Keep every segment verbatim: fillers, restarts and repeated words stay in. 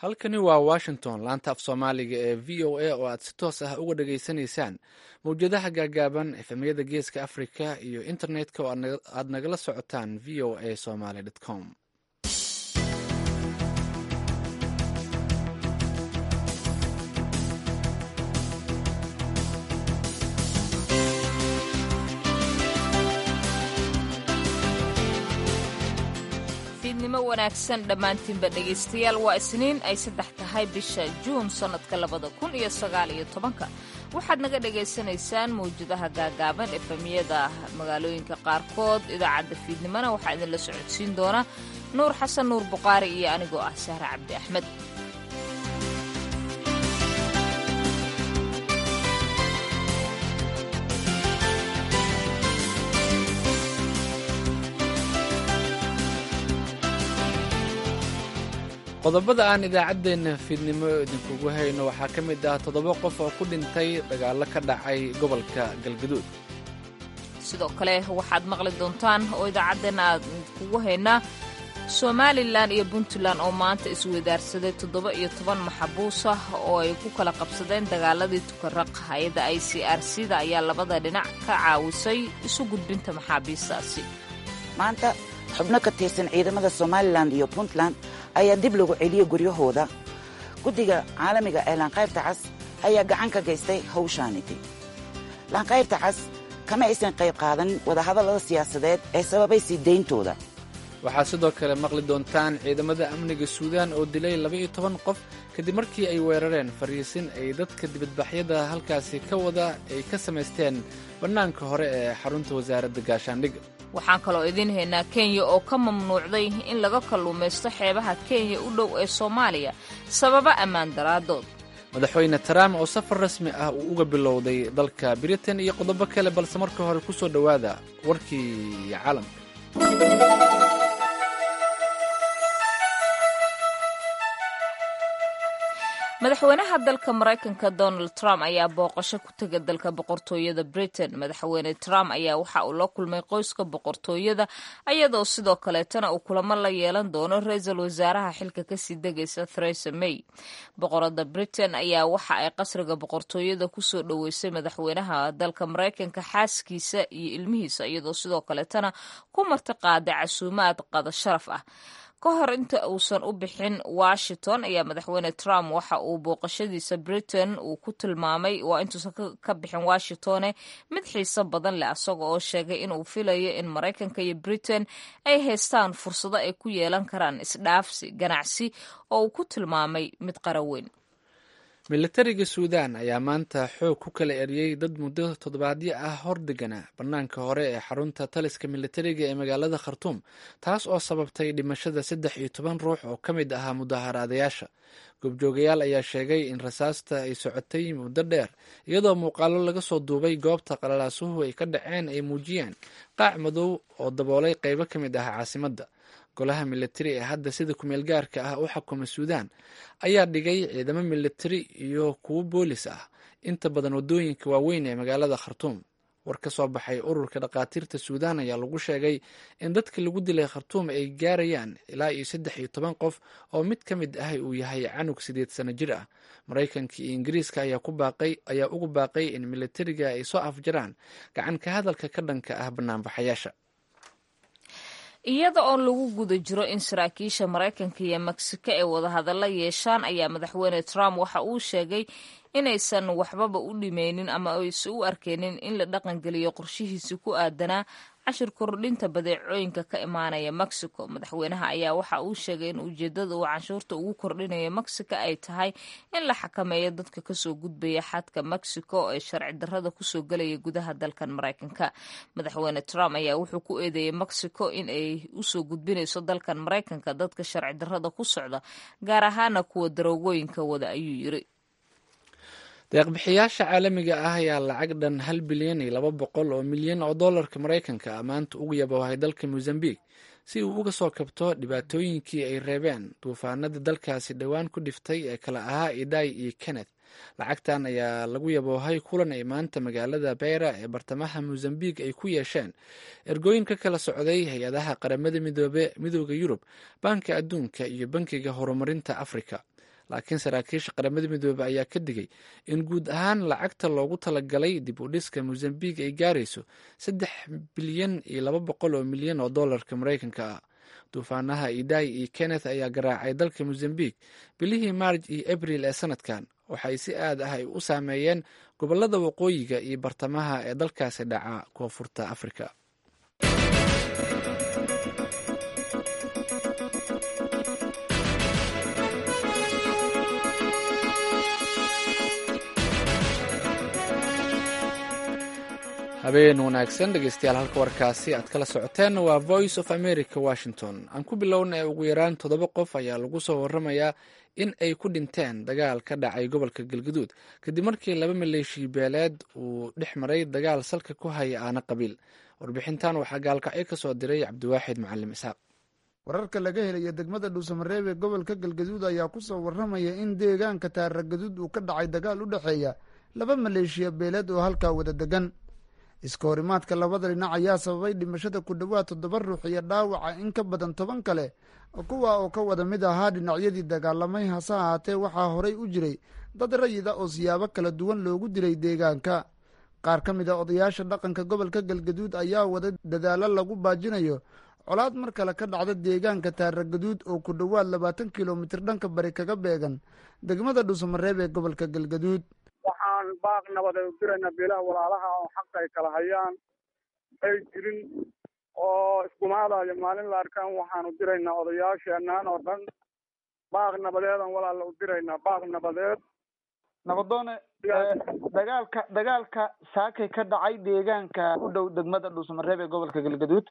halkani waa washington laanta af soomaaliga ee v o a oo aad si toos ah uga dhageysanaysaan mawjadaha gaagaaban efemyada geeska africa iyo internetka oo aad nagala socotaan v o a somaly com. fiidnimo wanaagsan dhammaantiinba dhegaystayaal waa isniin ay saddex tahay bisha juun sannadka labada kun iyo sagaal iyo tobanka waxaad naga dhagaysanaysaan mawjadaha gaagaaban efemyada magaalooyinka qaarkood. idaacadda fiidnimona waxaa idinla socodsiin doona nuur xasan nuur buqaari iyo anigoo ah sahre cabdi axmed. qodobada aan idaacaddeenna fiidnimo idinkugu hayno waxaa ka mid ah toddoba qof oo ku dhintay dagaallo ka dhacay gobolka galgaduud. sidoo kale waxaad maqli doontaan oo idaacaddeenna aad idinkugu haynaa somalilan iyo puntland oo maanta isweydaarsaday toddoba iyo toban maxabuus ah oo ay ku kala qabsadeen dagaaladii tukaraq. hay-adda i c r c da ayaa labada dhinac ka caawisay isu gudbinta maxaabiistaasi. maanta xubno ka tirsan ciidamada somalilan iyo puntland ayaa dib lagu celiyey guryahooda. guddiga caalamiga ee laanqaybta cas ayaa gacan ka gaystay hawshaaniti. laanqaybta cas kama aysan qayb qaadan wadahadallada siyaasadeed ee sababay sii dayntooda. waxaad sidoo kale maqli doontaan ciidamada amniga suudaan oo dilay laba-iyo toban qof kadib markii ay weerareen fariisin ay dadka dibadbaxyada halkaasi ka wada ay ka samaysteen bannaanka hore ee xarunta wasaaradda gaashaandhigga. waxaan kaloo idiin haynaa kenya oo ka mamnuucday in laga kalluumaysto xeebaha kenya u dhow ee soomaaliya sababa ammaan daraadood. madaxweyne trump oo safar rasmi ah uu uga bilowday dalka britain iyo qodobo kale, balse marka hore ku soo dhowaada warkii caalamka. madaxweynaha dalka maraykanka donald trump ayaa booqasho ku tegay dalka boqortooyada britain. madaxweyne trump ayaa waxa uu la kulmay qoyska boqortooyada iyadoo sidoo kaleetana uu kulamo la yeelan doono ra-iisul wasaaraha xilka kasii degaysa theresa may. boqorada britain ayaa waxa ay qasriga boqortooyada kusoo dhoweysay madaxweynaha dalka maraykanka xaaskiisa iyo ilmihiisa iyadoo sidoo kaleetana ku marti qaaday casuumaad qada sharaf ah. ka hor inta uusan u bixin washington ayaa madaxweyne trump waxa uu booqashadiisa britain uu ku tilmaamay waa intuusan ka bixin washingtone mid xiiso badan leh, asaga oo sheegay inuu filayo in maraykanka iyo britain ay haystaan fursado ay ku yeelan karaan isdhaafsi ganacsi oo uu ku tilmaamay mid qaran weyn. militariga suudaan ayaa maanta xoog ku kala eriyey dad muddo toddobaadyo ah hordegana bannaanka hore ee xarunta taliska militariga ee magaalada khartuum, taas oo sababtay dhimashada saddex iyo toban ruux oo ka mid ahaa mudaharaadayaasha. goobjoogayaal ayaa sheegay in rasaasta ay socotay muddo dheer, iyadoo muuqaalo laga soo duubay goobta qalalaasuhu ay ka dhaceen ay muujiyeen qaac madow oo daboolay qaybo ka mid ah caasimadda. golaha militari ee hadda sida kumeel gaarka ah u xukuma suudaan ayaa dhigay ciidamo militari iyo kuwo boolis ah inta badan waddooyinka waaweyn ee magaalada khartuum. war ka soo baxay ururka dhakhaatiirta suudaan ayaa lagu sheegay in dadka lagu dilay khartuum ay gaarayaan ilaa iyo saddex iyo toban qof oo mid ka mid ah uu yahay canug sideed sano jir ah. maraykanka iyo ingiriiska ayaa ku baaqay ayaa ugu baaqay in militariga ay soo afjaraan gacan ka hadalka ka dhanka ah banaanbaxayaasha. iyada oo lagu guda jiro in saraakiisha maraykanka iyo mexico ay wadahadalla yeeshaan ayaa madaxweyne trump waxa uu sheegay inaysan waxbaba u dhimeynin ama aysan u arkeynin in la dhaqangeliyo qorshihiisi ku aadanaa cashir kordhinta badeecooyinka ka imaanaya mexico. madaxweynaha ayaa waxa uu sheegay in ujeedada uu canshuurta ugu kordhinayo mexico ay tahay in la xakameeyo dadka kasoo gudbaya xadka mexico ee sharci darrada kusoo gelaya gudaha dalkan maraykanka. madaxweyne trump ayaa wuxuu ku eedeeyey mexico in ay usoo gudbinayso dalkan maraykanka dadka sharci darrada ku socda, gaar ahaana kuwa daroogooyinka wada, ayuu yiri. deeqbixiyaasha caalamiga ah ayaa lacag dhan hal bilyan iyo laba boqol oo milyan oo dollarka maraykanka ah maanta ugu yaboohay dalka mozambique si uu uga soo kabto dhibaatooyinkii ay reebeen duufaanada dalkaasi dhowaan ku dhiftay ee kala ahaa idai iyo kenneth. lacagtan ayaa lagu yaboohay kulan ay maanta magaalada beira ee bartamaha mozambique ay ku yeesheen ergooyin ka kala socday hay-adaha qaramada midoobe midooda yurub, baanka adduunka iyo bankiga horumarinta afrika. laakiin saraakiisha qaramada midoobey ayaa ka digay in guud ahaan lacagta loogu talagalay dib u dhiska mozambique ay gaarayso saddex bilyan iyo laba boqol oo milyan oo dollarka maraykanka ah. duufaanaha idai iyo kenneth ayaa garaacay dalka mozambique bilihii maarj iyo abril ee sanadkan. waxay si aad ah ay u saameeyeen gobolada waqooyiga iyo bartamaha ee dalkaasi dhaca koonfurta afrika. habeen wanaagsan dhegeystayaal, halka warkaasi aad kala socoteen waa voice of america washington. aan ku bilowna ee ugu yaraan toddoba qof ayaa lagu soo waramayaa in ay ku dhinteen dagaal ka dhacay gobolka galgaduud kadib markii laba maleeshiya beeleed uu dhex maray dagaal salka ku haya aana qabiil. warbixintan waxaa gaalkacyo ka soo diray cabdiwaaxid macalim isaaq. wararka laga helaya degmada dhuusamareeb ee gobolka galgaduud ayaa ku soo waramaya in deegaanka taaragaduud uu ka dhacay dagaal u dhexeeya laba maleeshiya beeleed oo halkaa wada degan. iska horimaadka labada dhinac ayaa sababay dhimashada ku dhowaad toddoba ruux iyo dhaawaca in ka badan toban kale, kuwa oo ka wada mid ahaa dhinacyadii dagaalamay. hase ahaatee waxaa horay u jiray dad rayida oo siyaabo kala duwan loogu dilay deegaanka. qaar ka mid a odayaasha dhaqanka gobolka galgaduud ayaa wada dadaalo lagu baajinayo colaad mar kale ka dhacda deegaanka taaragaduud oo ku dhowaad labaatan kilomitir dhanka bari kaga beegan degmada dhuusamareeb ee gobolka galgaduud. waxaan baaq nabadeed u diraynaa beelaha walaalaha oo xaqa ay kala hayaan ay jirin oo iskumaadayo maalin la arkaan. waxaan u diraynaa odayaasheenaan oo dhan baaq nabadeedan walaala u diraynaa baaq nabadeed. nabadoone, dagaalka dagaalka saakay ka dhacay deegaanka u dhow degmada dhuusamareeb ee gobolka galgaduud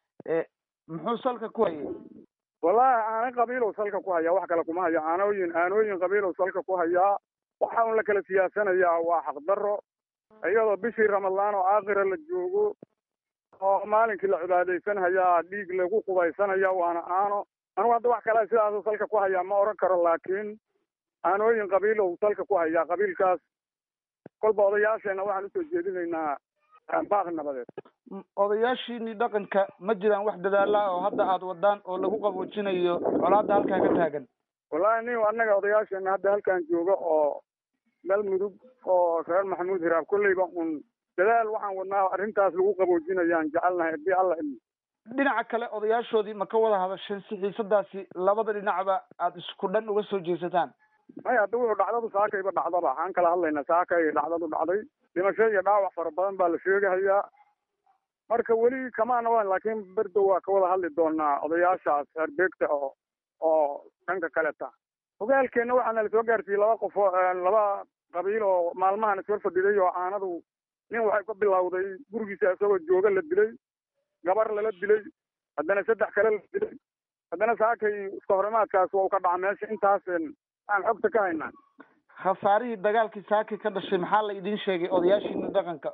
muxuu salka ku hayay? wallahi aana qabiilow salka ku hayaa, wax kale kuma haya. aanooyin aanooyin qabiilow salka ku hayaa. waxa un la kala siyaasanayaa waa xaqdarro, iyadoo bishii ramadaan oo aakhira la joogo oo maalinkii la cibaadaysanhayaa dhiig lagu qubaysanaya waana aano. anugu hadda wax kale sidaasuu salka ku hayaa ma oran karo, laakiin aanooyin qabiilow salka ku hayaa. qabiilkaas kolba odayaasheenna waxaan usoo jeedinaynaa baaq nabadeed. odayaashiinii dhaqanka ma jiraan wax dadaala oo hadda aada wadaan oo lagu qaboojinayo colaadda halkaa ka taagan? wallahi nin annaga odayaasheena hadda halkan jooga oo galmudug oo reer maxamuud hiraab kolleyba un dadaal waxaan wadnaa arrintaas lagu qaboojinayaan jecelnahay hadii alla ilmi. dhinaca kale odayaashoodii ma ka wada hadasheen si xiisadaasi labada dhinacba aada isku dhan uga soo jeesataan? maya hadda wuxuu dhacdadu saakayba dhacdaba waxaan kala hadlaynaa saakay dhacdadu dhacday. dhimasho iyo dhaawac fara badan baa la sheegahayaa, marka weli kamaana waan, laakiin berdow waa ka wada hadli doonaa odayaashaas herbeegta oo oo dhanka kaleta. hogaalkeenna waxaana lasoo gaarsiiyey laba qof oo laba qabiil oo maalmahan iswar fadhiday oo aanadu nin waxay ka bilowday gurigiisa isagoo jooga la dilay, gabar lala dilay, haddana saddex kale la dilay, haddana saakay iska horimaadkaas waa u ka dhaca meesha. intaas aan xogta ka haynaa. khasaarihii dagaalkii saakay ka dhashay maxaa la idin sheegay odayaashiina dhaqanka?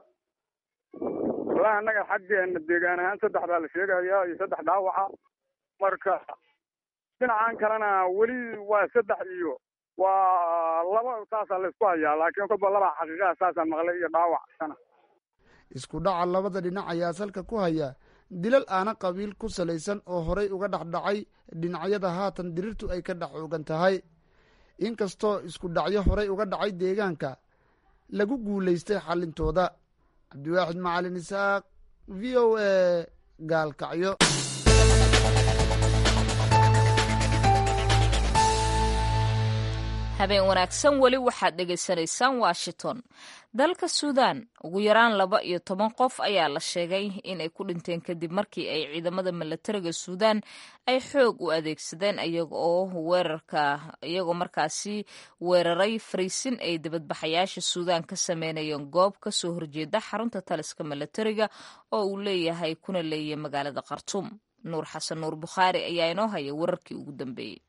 wallahi annaga xaggeena deegaan ahaan saddex baa la sheegayaa iyo saddex dhaawaca, marka dhinacan kalena weli waa saddex iyo waa laba saasaa laysku hayaa, laakiin kolba laba xaqiiqaha saasaan maqlay iyo dhaawac sana. isku dhaca labada dhinac ayaa salka ku haya dilal aana qabiil ku salaysan oo horay uga dhexdhacay dhinacyada haatan dirirtu ay ka dhex oogan tahay. inkastoo isku dhacyo horay uga dhacay deegaanka lagu guulaystay xallintooda. cabdiwaaxid macalin isaaq, v o a, gaalkacyo. habeen wanaagsan, weli waxaad dhegaysanaysaan washington. dalka suudaan ugu yaraan laba iyo toban qof ayaa la sheegay inay ku dhinteen kadib markii ay ciidamada milatariga suudaan ay xoog u adeegsadeen iyaga oo weerarka iyagoo markaasi weeraray fariisin ay dibadbaxayaasha suudaan ka sameynayeen goob ka soo horjeeda xarunta taliska milatariga oo uu leeyahay kuna leeyahay magaalada khartuum. nuur xasan nuur bukhaari ayaa inoo haya wararkii ugu dambeeyey.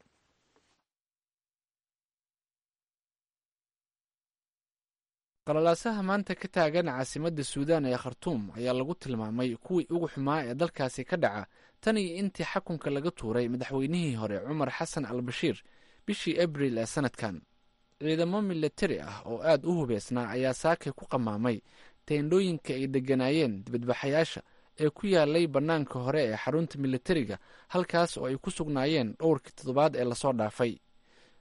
qalalaasaha maanta ka taagan caasimadda suudaan ee khartuum ayaa lagu tilmaamay kuwii ugu xumaa ee dalkaasi ka dhaca tan iyo intii xakunka laga tuuray madaxweynihii hore cumar xasan al bashiir bishii abril ee sanadkan. ciidamo milatari ah oo aad u hubeysnaa ayaa saakay ku qamaamay teendhooyinka ay degganaayeen dibadbaxayaasha ee ku yaalay bannaanka hore ee xarunta milatariga, halkaas oo ay ku sugnaayeen dhowrkii toddobaad ee lasoo dhaafay.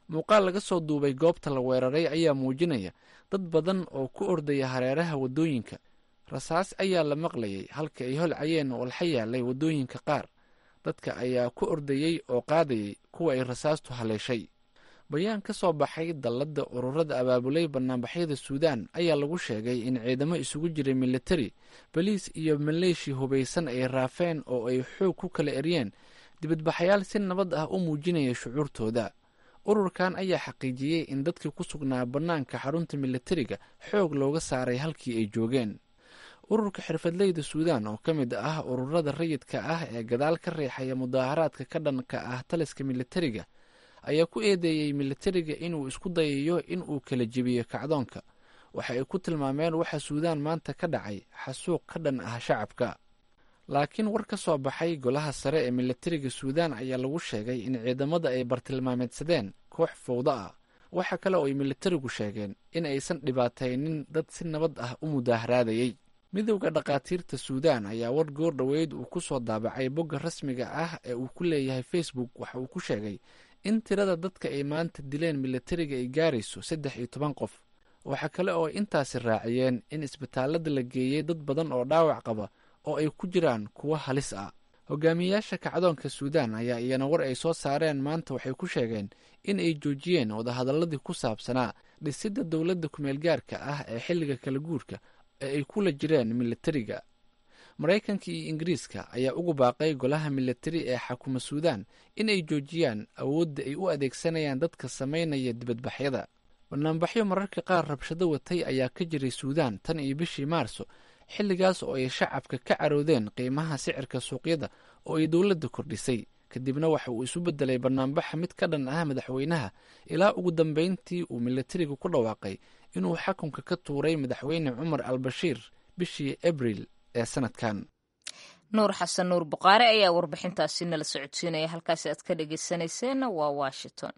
muuqaal laga soo duubay goobta la weeraray ayaa muujinaya dad badan oo ku ordaya hareeraha waddooyinka. rasaas ayaa la maqlayay halka ay holcayeen walxa yaalay waddooyinka qaar. dadka ayaa ku ordayey oo qaadayay kuwa ay rasaastu haleeshay. bayaan ka soo baxay dalladda ururada abaabulay banaanbaxyada suudaan ayaa lagu sheegay in ciidamo isugu jiray militari, boliis iyo maleeshi hubaysan ay raafeen oo ay xoog ku kala eryeen dibadbaxayaal si nabad ah u muujinaya shucuurtooda. ururkan ayaa xaqiijiyey in dadkii ku sugnaa bannaanka xarunta militariga xoog looga saaray halkii ay joogeen. ururka xirfadleyda suudaan oo ka mid ah ururada rayidka ah ee gadaal ka riixaya mudaaharaadka ka dhanka ah taliska militariga ayaa ku eedeeyey militariga inuu isku dayayo inuu kala jebiyo kacdoonka. waxa ay ku tilmaameen waxa suudaan maanta ka dhacay xasuuq ka dhan ah shacabka. laakiin war ka soo baxay golaha sare ee militariga suudaan ayaa lagu sheegay in ciidamada ay bartilmaameedsadeen koox fowdo ah. waxa kale oo ay militarigu sheegeen in aysan dhibaataynin dad si nabad ah u mudaaharaadayey. midowda dhakhaatiirta suudaan ayaa war goor dhoweyd uu ku soo daabacay bogga rasmiga ah ee uu ku leeyahay facebook waxa uu ku sheegay in tirada dadka ay maanta dileen militariga ay gaarayso saddex iyo toban qof. waxa kale oo intaasi raaciyeen in isbitaalada la geeyey dad badan oo dhaawac qaba oo ay ku jiraan kuwo halis ah. hogaamiyayaasha kacdoonka suudaan ayaa iyana war ay soo saareen maanta waxay ku sheegeen in ay joojiyeen wadahadaladii ku saabsanaa dhisidda dowladda kumeelgaarka ah ee xilliga kala guurka ee ay kula jireen militariga. maraykanka iyo ingiriiska ayaa ugu baaqay golaha militari ee xakuma suudaan in ay joojiyaan awoodda ay u adeegsanayaan dadka samaynaya dibadbaxyada. banaanbaxyo mararka qaar rabshado watay ayaa ka jiray suudaan tan iyo bishii maarso, xilligaas oo ay shacabka ka caroodeen qiimaha sicirka suuqyada oo ay dowladda kordhisay. kadibna waxa uu isu bedelay banaanbaxa mid ka dhan ah madaxweynaha ilaa ugu dambeyntii uu militariga ku dhawaaqay inuu xakunka ka tuuray madaxweyne cumar al-bashiir bishii abriil ee sanadkan. nuur xasan nuur buqaare ayaa warbixintaasi nala socodsiinaya. halkaasi aad ka dhegeysanayseena waa washington.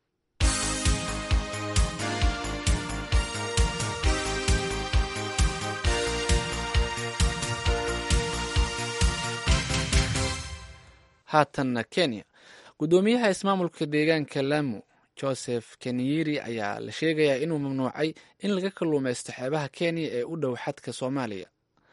haatanna kenya. guddoomiyaha ismaamulka deegaanka lamu joseph kenyiri ayaa la sheegayaa inuu mamnuucay in laga kalluumaysto xeebaha kenya ee u dhow xadka soomaaliya.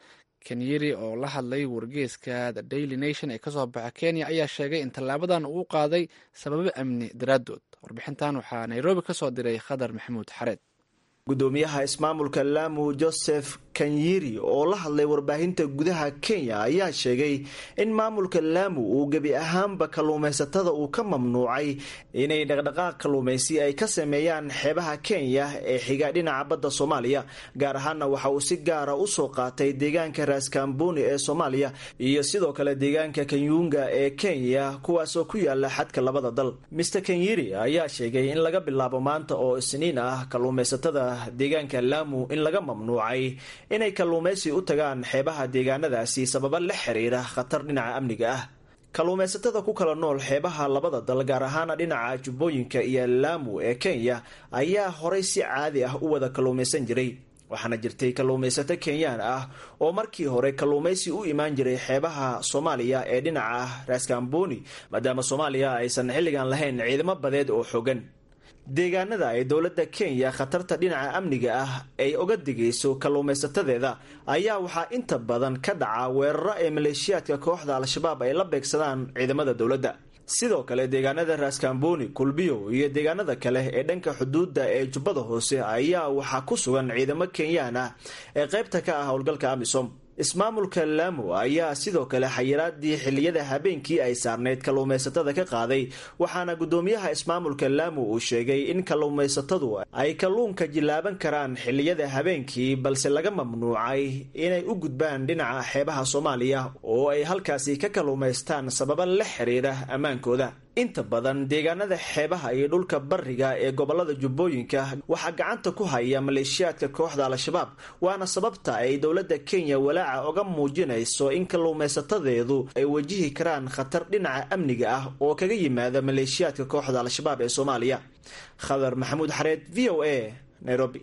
kenyiri oo la hadlay wargeeska the daily nation ee kasoo baxa kenya ayaa sheegay in tallaabadan uu qaaday sababo amni daraaddood. warbixintan waxaa nairobi ka soo diray khadar maxamuud xareed. gudoomiyaha ismaamulka lamu joseph kenyiri oo la hadlay warbaahinta gudaha kenya ayaa sheegay in maamulka lamu uu gebi ahaanba kalluumaysatada uu ka mamnuucay inay dhaqdhaqaaq kalluumaysi ay ka sameeyaan xeebaha kenya ee xiga dhinaca badda soomaaliya. gaar ahaana waxa uu si gaara u soo qaatay deegaanka raaskamboni ee soomaaliya iyo sidoo kale deegaanka kanyunga ee kenya kuwaasoo ku yaala xadka labada dal. mister kenyiri ayaa sheegay in laga bilaabo maanta oo isniin ah kalluumaysatada deegaanka lamu in laga mamnuucay inay kalluumaysi u tagaan xeebaha deegaanadaasi sababa la xiriira khatar dhinaca amniga ah. kalluumaysatada ku kala nool xeebaha labada dal gaar ahaana dhinaca jubbooyinka iyo lamu ee kenya ayaa horay si caadi ah u wada kalluumaysan jiray. waxaana jirtay kalluumaysato kenyaan ah oo markii hore kalluumaysi u imaan jiray xeebaha soomaaliya ee dhinaca raaskamboni maadaama soomaaliya aysan xilligan lahayn ciidamo badeed oo xogan. deegaanada ay dowladda kenya khatarta dhinaca amniga ah ay oga digayso kalluumaysatadeeda ayaa waxaa inta badan ka dhaca weeraro ee maleeshiyaadka kooxda al-shabaab ay la beegsadaan ciidamada dowladda. sidoo kale deegaanada raaskamboni, kulbiyo iyo deegaanada kale ee dhanka xuduudda ee jubbada hoose ayaa waxaa ku sugan ciidamo kenyaan ah ee qaybta ka ah howlgalka amisom. ismaamulka lamu ayaa sidoo kale xayiraadii xiliyada habeenkii ay saarneyd kalluumaysatada ka qaaday, waxaana gudoomiyaha ismaamulka lamu uu sheegay in kalluumaysatadu ay kalluunka jilaaban karaan xiliyada habeenkii balse laga mamnuucay inay u gudbaan dhinaca xeebaha soomaaliya oo ay halkaasi ka kalluumaystaan sababa la xiriira ammaankooda. inta badan deegaanada xeebaha iyo dhulka bariga ee gobolada jubbooyinka waxaa gacanta ku haya maleeshiyaadka kooxda al-shabaab, waana sababta ay dowladda kenya walaaca oga muujinayso in kalluumaysatadeedu ay wajihi karaan khatar dhinaca amniga ah oo kaga yimaada maleeshiyaadka kooxda al-shabaab ee soomaaliya. khadar maxamuud xareed, v o a, nairobi.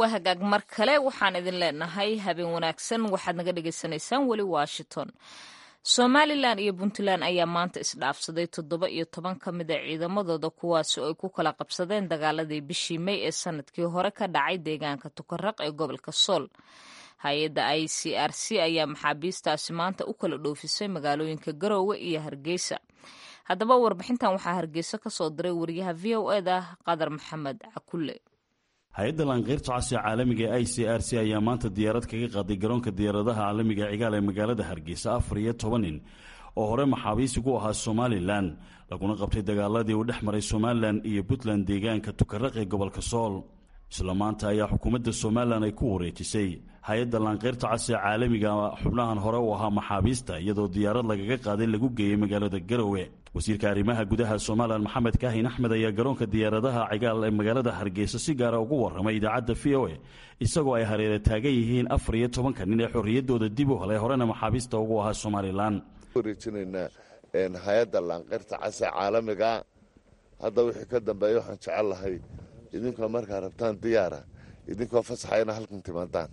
waa hagaag mar kale waxaan idin leenahay habeen wanaagsan. waxaad naga dhagaysanaysaan weli washington. somalilan iyo puntland ayaa maanta isdhaafsaday toddoba iyo toban ka mid a ciidamadooda kuwaasi oo ay ku kala qabsadeen dagaaladii bishii may ee sanadkii hore ka dhacay deegaanka tukaraq ee gobolka sool. hay-adda i c r c ayaa maxaabiistaasi maanta u kala dhoofisay magaalooyinka garoowe iyo hargeysa. haddaba warbixintan waxaa hargeysa ka soo diray wariyaha v o eda qadar maxamed cakulle. hay-adda laanqeyrta cas ee caalamiga ee i c r c ayaa maanta diyaarad kaga qaaday garoonka diyaaradaha caalamiga cigaal ee magaalada hargeysa afar iyo toban nin oo hore maxaabiisi ku ahaa somalilan laguna qabtay dagaaladii uu dhex maray somalilan iyo puntland deegaanka tukaraq ee gobolka sool. isla maanta ayaa xukuumadda somalilan ay ku wareejisay hay-adda laanqeyrta cas ee caalamiga xubnahan hore u ahaa maxaabiista iyadoo diyaarad lagaga qaaday lagu geeyey magaalada garowe. wasiirka arrimaha gudaha somalilan maxamed kaahin axmed ayaa garoonka diyaaradaha cigaal ee magaalada hargeysa si gaara ugu warramay idaacadda v o a isagoo ay hareera taagan yihiin afar iyo tobanka nin ee xorriyaddooda dib u helay horena maxaabiista ugu ahaa somalilan. wareejinaynaa hay-adda laanqeyrta cas ee caalamiga hadda wixii ka dambeeya waxaan jecel lahay idinkoo markaa rabtaan diyaara idinkoo fasaxa ina halkan timaadaan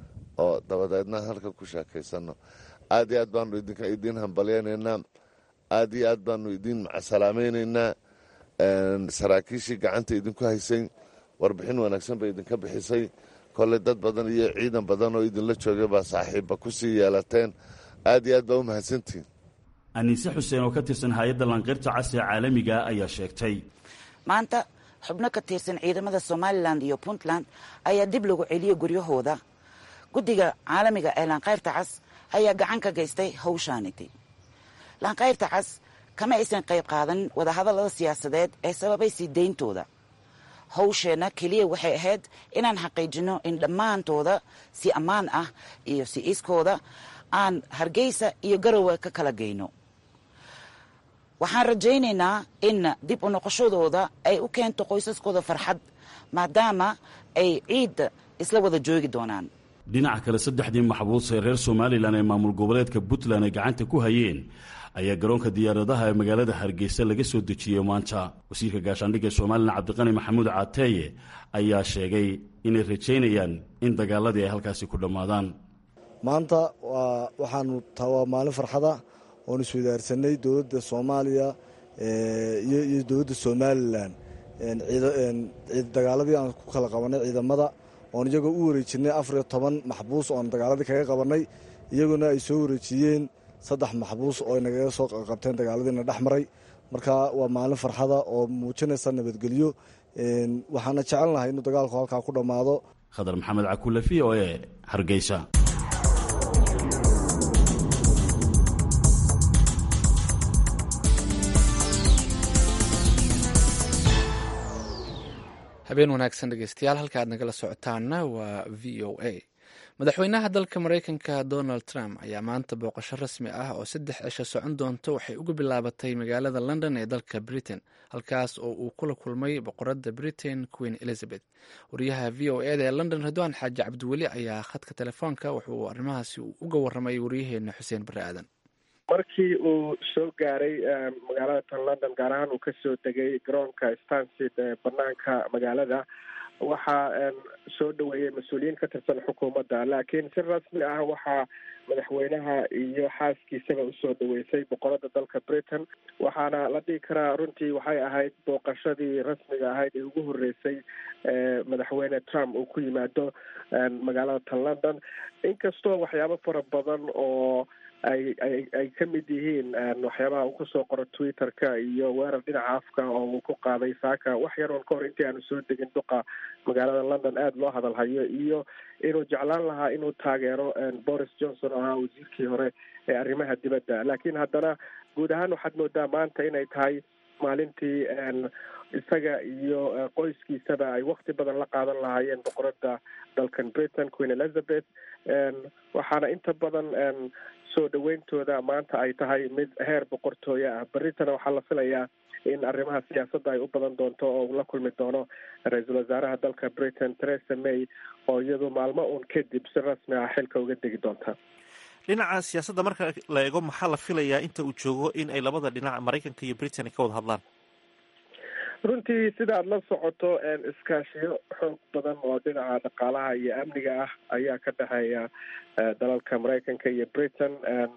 oo dabadeedna halkan ku sheekaysano. aad iyo aad baanu idiin hambalyaynaynaa, aad iyo aad baanu idiin macasalaamaynaynaa. saraakiishii gacanta idinku haysay warbixin wanaagsan bay idinka bixisay. kolley dad badan iyo ciidan badan oo idinla joogay baa saaxiibba ku sii yeelateen. aad iyo aad baa u mahadsantihiin. aniise xuseen oo ka tirsan hay-adda laanqeyrta cas ee caalamiga ayaa sheegtay maanta xubno ka tirsan ciidamada somalilan iyo puntland ayaa dib lagu celiyey guryahooda. guddiga caalamiga ee laanqeyrta cas ayaa gacan ka geystay hawshaaniti. laanqeyrta cas kama aysan qayb qaadan wadahadallada siyaasadeed ee sababay sii deyntooda. hawsheenna keliya waxay ahayd inaan xaqiijino in dhammaantooda si ammaan ah iyo si iskooda aan hargeysa iyo garowe ka kala geyno. waxaan rajaynaynaa in dib u noqoshadooda ay u keento qoysaskooda farxad maadaama ay ciidda isla wada joogi doonaan. dhinaca kale saddexdii maxbuus ee reer somalilan ee maamul goboleedka puntland ay gacanta ku hayeen ayaa garoonka diyaaradaha ee magaalada hargeysa laga soo dejiyey maanta. wasiirka gaashaandhigga somalilan cabdiqani maxamuud caateeye ayaa sheegay inay rajaynayaan in dagaaladii ay halkaasi ku dhammaadaan. maanta waxaanu waa maalin farxada oon iswadaarsanay dowladda soomaaliya iyo dowladda somalilan dagaaladii aan ku kala qabanay ciidamada oon iyagoo u wareejinay afar iyo toban maxbuus oon dagaaladii kaga qabanay, iyaguna ay soo wareejiyeen saddex maxbuus oo nagaga soo qabteen dagaaladiina dhex maray. marka waa maalin farxada oo muujinaysa nabadgelyo. waxaana jecelnahay inuu dagaalku halkaa ku dhammaado. khadar maxamed cakulle v o a hargeysa. habeen wanaagsan dhegeystayaal, halka aad nagala socotaana waa v o a. madaxweynaha dalka maraykanka donald trump ayaa maanta booqasho rasmi ah oo saddex cisho socon doonto waxay uga bilaabatay magaalada london ee dalka britain, halkaas oo uu kula kulmay boqoradda britain queen elizabeth. wariyaha v o eda ee london ridwaan xaaji cabdiweli ayaa khadka telefoonka wuxuu arrimahaasi uga warramay waryaheena xuseen bare aadan. markii uu soo gaaray magaalada tan london, gaar ahaan uu kasoo degay garoonka stansted ee banaanka magaalada, waxaa soo dhaweeyey mas-uuliyiin ka tirsan xukuumadda, laakiin si rasmi ah waxaa madaxweynaha iyo xaaskiisaba usoo dhaweysay boqorada dalka britain. waxaana la dhihi karaa runtii waxay ahayd booqashadii rasmiga ahayd ee ugu horeysay madaxweyne trump uu ku yimaado magaalada tan london, inkastoo waxyaabo fara badan oo ay ay ay ka mid yihiin waxyaabaha uu kusoo qoro twitterka iyo weerar dhinaca afka oo uu ku qaaday saaka wax yaroon ka hor intii aanu soo degin duqa magaalada london aada loo hadalhayo, iyo inuu jeclaan lahaa inuu taageero boris johnson oo ahaa wasiirkii hore ee arrimaha dibadda. laakiin haddana guud ahaan waxaad moodaa maanta inay tahay maalintii isaga iyo qoyskiisaba ay wakti badan la qaadan lahaayeen boqorada dalkan britain queen elizabeth. waxaana inta badan soo dhaweyntooda maanta ay tahay mid heer boqortooyo ah. berritana waxaa la filayaa in arrimaha siyaasadda ay u badan doonto oo uu la kulmi doono ra-iisul wasaaraha dalka britain theresa may, oo iyadu maalmo uun kadib si rasmi ah xilka uga degi doonta. dhinaca siyaasadda marka la eego, maxaa la filayaa inta uu joogo in ay labada dhinac maraykanka iyo britain ay ka wada hadlaan? runtii sida aad la socoto iskaashiyo xoog badan oo dhinaca dhaqaalaha iyo amniga ah ayaa ka dhexeeya dalalka maraykanka iyo britain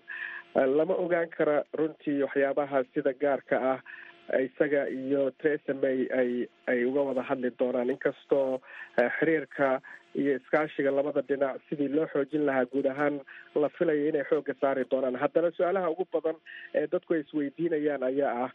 lama ogaan kara runtii waxyaabaha sida gaarka ah isaga iyo Theresa May ay ay uga wada hadli doonaan inkastoo xiriirka iyo iskaashiga labada dhinac sidii loo xoojin lahaa guud ahaan la filayo inay xooga saari doonaan haddana su-aalaha ugu badan ee dadku ay isweydiinayaan ayaa ah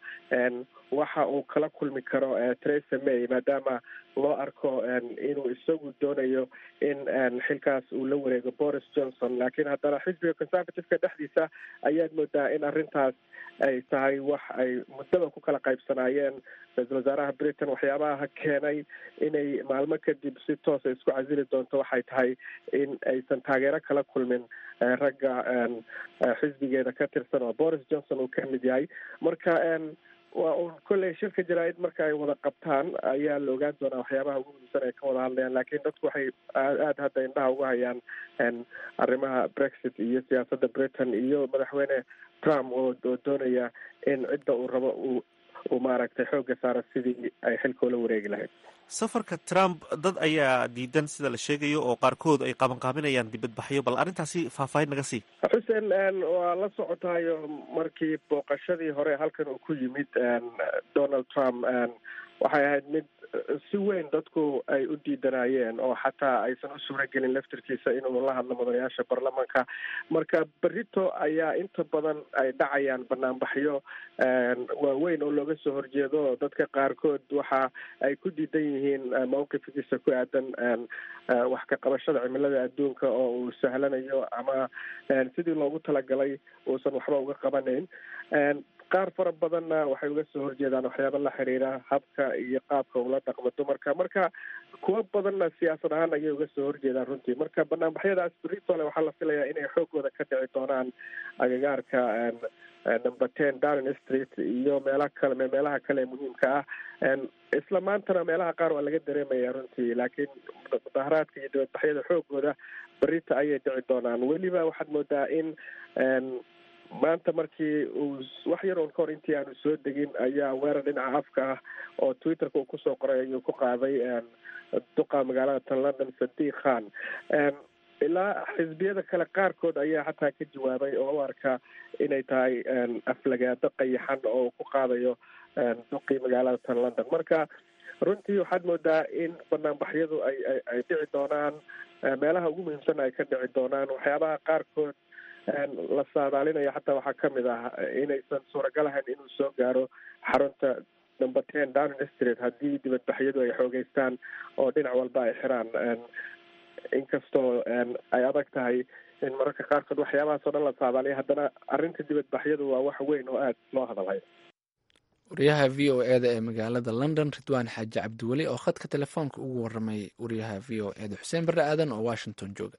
waxa uu kala kulmi karo Theresa May maadaama loo arko inuu isagu doonayo in xilkaas uu la wareego Boris Johnson laakiin haddana xisbiga conservative-ka dhexdiisa ayaad moodaa in arrintaas ay tahay wax ay muddaba ku kala qaybsanaayeen ra-iisul wasaaraha Britain waxyaabaha keenay inay maalmo kadib si toosa isku casili doonto waxay tahay in aysan taageero kala kulmin ragga xisbigeeda ka tirsan oo Boris Johnson uu ka mid yahay marka waa un kolley shirka jaraa'id marka ay wada qabtaan ayaa la ogaan doonaa waxyaabaha ugu muhiimsan ay ka wada hadlayaan laakiin dadku waxay aada hadda indhaha uga hayaan arrimaha Brexit iyo siyaasadda Britain iyo madaxweyne Trump oo oo doonaya in cidda uu rabo uu uu maaragtay xooga saara sidii ay xilka ula wareegi lahayd safarka Trump dad ayaa diidan sida la sheegayo oo qaarkood ay qabanqaabinayaan dibadbaxyo bal arrintaasi faahfaahin naga sii xuseen waa la socotayo markii booqashadii hore halkan uu ku yimid Donald Trump waxay ahayd mid si weyn dadku ay u diidanayeen oo xataa aysan u suuragelin laftirkiisa inuu la hadlo mudanayaasha baarlamaanka marka berito ayaa inta badan ay dhacayaan banaanbaxyo waaweyn oo looga soo horjeedo dadka qaarkood waxa ay ku diidan yihiin mawqifkiisa ku aadan wax ka qabashada cimilada adduunka oo uu sahlanayo ama sidii loogu talagalay uusan waxba uga qabanayn qaar fara badanna waxay uga soo horjeedaan waxyaaba la xiriira habka iyo qaabka ula dhaqmo dumarka marka kuwa badanna siyaasad ahaan ayay uga soo horjeedaan runtii marka banaanbaxyadaas britole waxaa la filayaa inay xoogooda ka dhici doonaan agagaarka number ten Downing Street iyo meelaha kale meelaha kale muhiimka ah isla maantana meelaha qaar waa laga dareemaya runtii laakiin mudaharaadka iyo dibadbaxyada xoogooda berita ayay dhici doonaan weliba waxaad moodaa in maanta markii uu wax yar oon ka hor intii aanu soo degin ayaa weerar dhinaca afka ah oo twitterka uu kusoo qoray ayuu ku qaaday duqa magaalada tan London Sadiq Khan ilaa xisbiyada kale qaarkood ayaa xataa ka jawaabay oo u arka inay tahay aflagaado qayaxan oo ku qaadayo duqii magaalada tan London marka runtii waxaad moodaa in banaanbaxyadu ay ay dhici doonaan meelaha ugu muhiimsan ay ka dhici doonaan waxyaabaha qaarkood la saadaalinaya xataa waxaa kamid ah inaysan suuragal ahayn inuu soo gaaro xarunta number ten Downing Street haddii dibadbaxyadu ay xoogeystaan oo dhinac walba ay xiraan inkastoo ay adag tahay in mararka qaarkood waxyaabahaas oo dhan la saadaaliya haddana arrinta dibadbaxyadu waa wax weyn oo aada loo hadalhayo wariyaha v o e da ee magaalada London Ridwaan Xaaji Cabdiweli oo khadka telefoonka ugu waramay wariyaha v o e da Xuseen Barre Aadan oo Washington jooga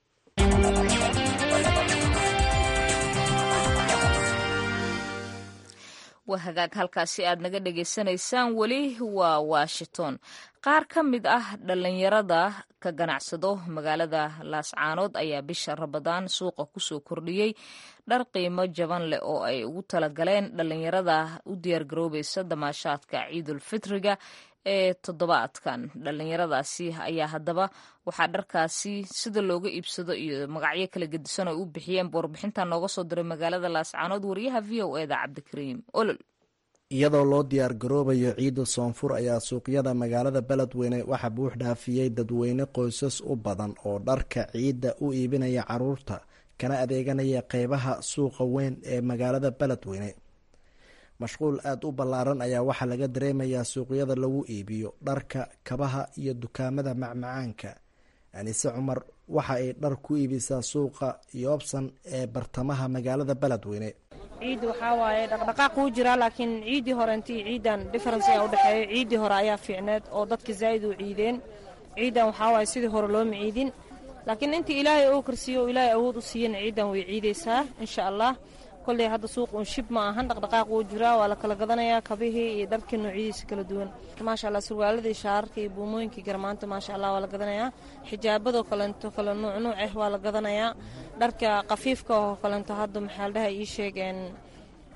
waa hagaag halkaasi aad naga dhagaysanaysaan weli waa Washington qaar ka mid ah dhalinyarada ka ganacsado magaalada Laascaanood ayaa bisha Ramadaan suuqa kusoo kordhiyey dhar qiimo jaban leh oo ay ugu talagaleen dhalinyarada u diyaar garoobaysa damaashaadka Ciidul Fitriga ee toddobaadkan dhalinyaradaasi ayaa haddaba waxaa dharkaasi sida looga iibsado iyo magacyo kala gedisan ay u bixiyeen warbixinta nooga soo diray magaalada Laascaanood wariyaha v o e da Cabdikariim Olol iyadoo loo diyaar garoobayo ciida soonfur ayaa suuqyada magaalada beledweyne waxaa buux dhaafiyey dadweyne qoysas u badan oo dharka ciidda u iibinaya caruurta kana adeeganaya qeybaha suuqa weyn ee magaalada beledweyne mashquul aada u ballaaran ayaa waxaa laga dareemayaa suuqyada lagu iibiyo dharka kabaha iyo dukaamada macmacaanka anise cumar waxa ay dhar ku iibisaa suuqa yoobsan ee bartamaha magaalada beledweyne ciidda waxaa waaye dhaqdhaqaaq wuu jiraa laakiin ciiddii hore intii ciidan difference ayaa udhexeeya ciiddii hore ayaa fiicneed oo dadka zaa'id u ciideen ciidan waxaa waaye sidii hore looma ciidin laakiin intii ilaahay uu karsiiyo oo ilaahay awood u siiyana ciidan way ciidaysaa insha allah kolley hadda suuq uun shib ma ahan dhaqdhaqaaq wuu jiraa waa la kala gadanayaa kabihii iyo dharkii noocyadiisa kala duwan maasha allah surwaaladii shaararka iyo buumooyinkii garmaanta maasha allah waa la gadanayaa xijaabadoo kalento kale nuuc nuuc ah waa la gadanayaa dharka qafiifka oo kalento hadda maxaa la dhahay ii sheegeen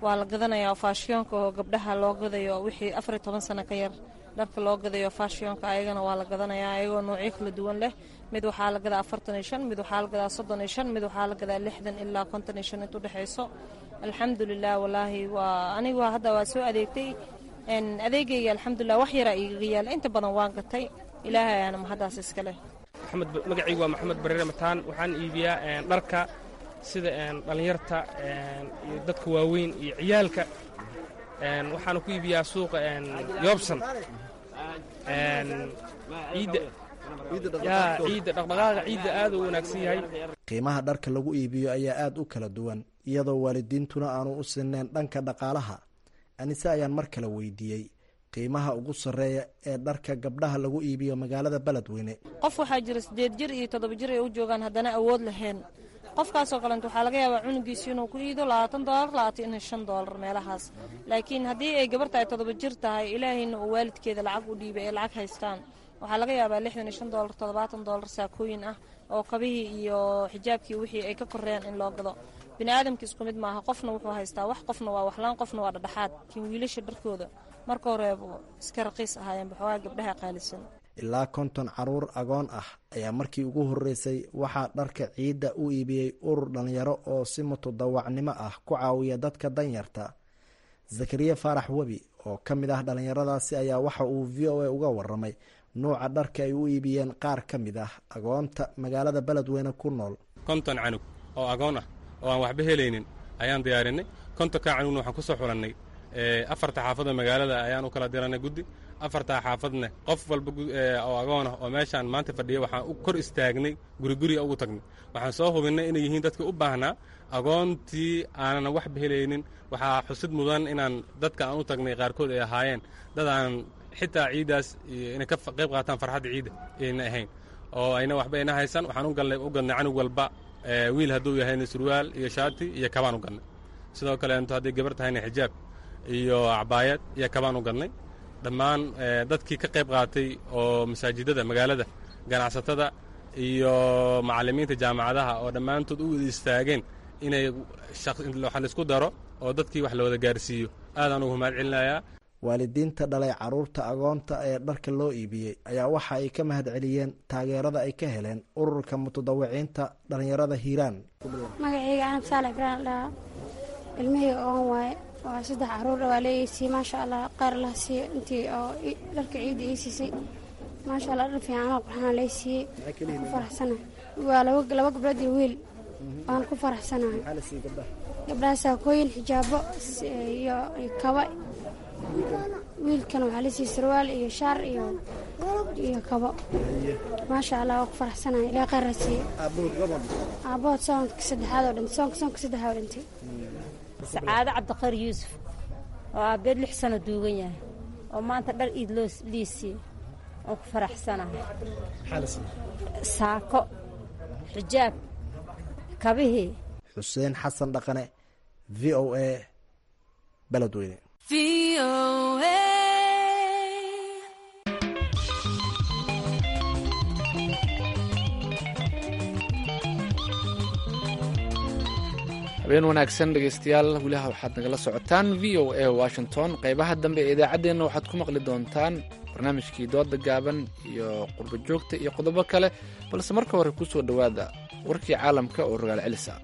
waa la gadanayaa faashyoonka oo gabdhaha loo gadayo wixii afar iyo toban sano ka yar dharka loo gadayo faashyoonka ayagana waa la gadanayaa ayagoo noocyo kala duwan leh mid waxaa la gadaa afartan iyo shan mid waxaa la gadaa soddon iyo shan mid waxaa la gadaa lixdan ilaa konton iyo shan inta udhexayso alxamdulilah walaahi waa anigu hadda waa soo adeegtay adeegayga alxamdulilah wax yaraa igaga yaala inta badan waan gatay ilaahay ayaana mahaddaas iska leh magacaygu waa maxamed bareere mataan waxaan iibiyaa dharka sida dhallinyarta iyo dadka waaweyn iyo ciyaalka waxaana ku iibiyaa suuqa yoobsan ciidda ciidda dhaqdhaqaaqa ciidda aad u wanaagsan yahay qiimaha dharka lagu iibiyo ayaa aad u kala duwan iyadoo waalidiintuna aanu u sinnayn dhanka dhaqaalaha anise ayaan mar kale weydiiyey qiimaha ugu sarreeya ee dharka gabdhaha lagu iibiyo magaalada beledweyne qof waxaa jira siddeed jir iyo toddoba jir ay u joogaan haddana awood lahayn qofkaasoo kalenta waxaa laga yaabaa cunugiisi inuu ku iido labaatan doolar labaatan iyo shan doolar meelahaas laakiin haddii ay gabar tahay toddoba jir tahay ilaahayna uu waalidkeeda lacag u dhiibay ee lacag haystaan waxaa laga yaabaa lixdan iyo shan doolar toddobaatan doolar saakooyin ah oo kabihii iyo xijaabkii wixii ay ka korreeyaan in loo gado bini aadamka isku mid maaha qofna wuxuu haystaa wax qofna waa waxlaan qofna waa dhadhaxaad laakiin wiilasha dharkooda marka horeeba iska raqiis ahaayeen baxoogaa gabdhaha qaalisan ilaa konton caruur agoon ah ayaa markii ugu horreysay waxaa dharka ciidda u iibiyey urur dhallinyaro oo si mutadawacnimo ah ku caawiya dadka danyarta zakariya faarax webi oo ka mid ah dhallinyaradaasi ayaa waxa uu v o a uga waramay nuuca dharka ay u iibiyeen qaar ka mid ah agoonta magaalada beledweyne ku nool konton canug oo agoon ah oo aan waxba helaynin ayaan diyaarinay kontonkaa canugna waxaan ku soo xulannay afarta xaafada magaalada ayaan u kala diranay guddi afartaa xaafadna qof walba oo agoon ah oo meeshaan maanta fadhiya waxaan u kor istaagnay guriguriga ugu tagnay waxaan soo hubinnay inay yihiin dadka u baahnaa agoontii aanan waxba helaynin waxaa xusid mudan inaan dadka aan u tagnay qaarkood ay ahaayeen dad aan xitaa ciiddaas inay ka qayb qaataan farxadda ciidda ayna ahayn oo ayna waxba ayna haysan waxaan u galnay u gadnay canug walba wiil hadduu yahayna surwaal iyo shaati iyo kabaan u gadnay sidoo kalento hadday gabar tahayna xijaab iyo acbaayad iyo kabaan u gadnay dhammaan dadkii ka qayb qaatay oo masaajidada magaalada ganacsatada iyo macallimiinta jaamacadaha oo dhammaantood u wada istaageen inay wax laisku daro oo dadkii wax la wada gaarsiiyo aadaan ugu mahad celinayaa waalidiinta dhalay caruurta agoonta ee dharka loo iibiyey ayaa waxa ay ka mahad celiyeen taageerada ay ka heleen ururka mutadawiciinta dhallinyarada hiiraan magacayga anab saalax ibraan dhaha ilmihii oon waaye waa saddex caruur waa leeyiisii maasha allah qaar lah siiyo intii oo dharka ciidda ii siisay maasha allah dhar fiicanoo qurxanaa lay siiyey ku faraxsanahay waa laba gabdhood iyo wiil waan ku faraxsanahay gabdhaha saakooyin xijaabo iyo kaba wiilkan waxaa la siiyey sarwaal iyo shaar iyo iyo kabo maasha allah waa ku faraxsanahay ilaa qaar la siiyey aabahood soonka saddexaad oo dhintay soonka soonka saddexaad oo dhintay sacaado cabdiqaar yuusuf oo aabeed lix sano duugan yahay oo maanta dhar iid loo liisiiye oon ku faraxsanahay saako xijaab kabihii xuseen xasan dhaqane v o a beledweyne habeen wanaagsan dhegaystayaal weliha waxaad nagala socotaan v o a washington qaybaha dambe ee idaacaddeenna waxaad ku maqli doontaan barnaamijkii dooda gaaban iyo qurbo joogta iyo qodobo kale balse marka hore ku soo dhowaada warkii caalamka oo rogaal celisa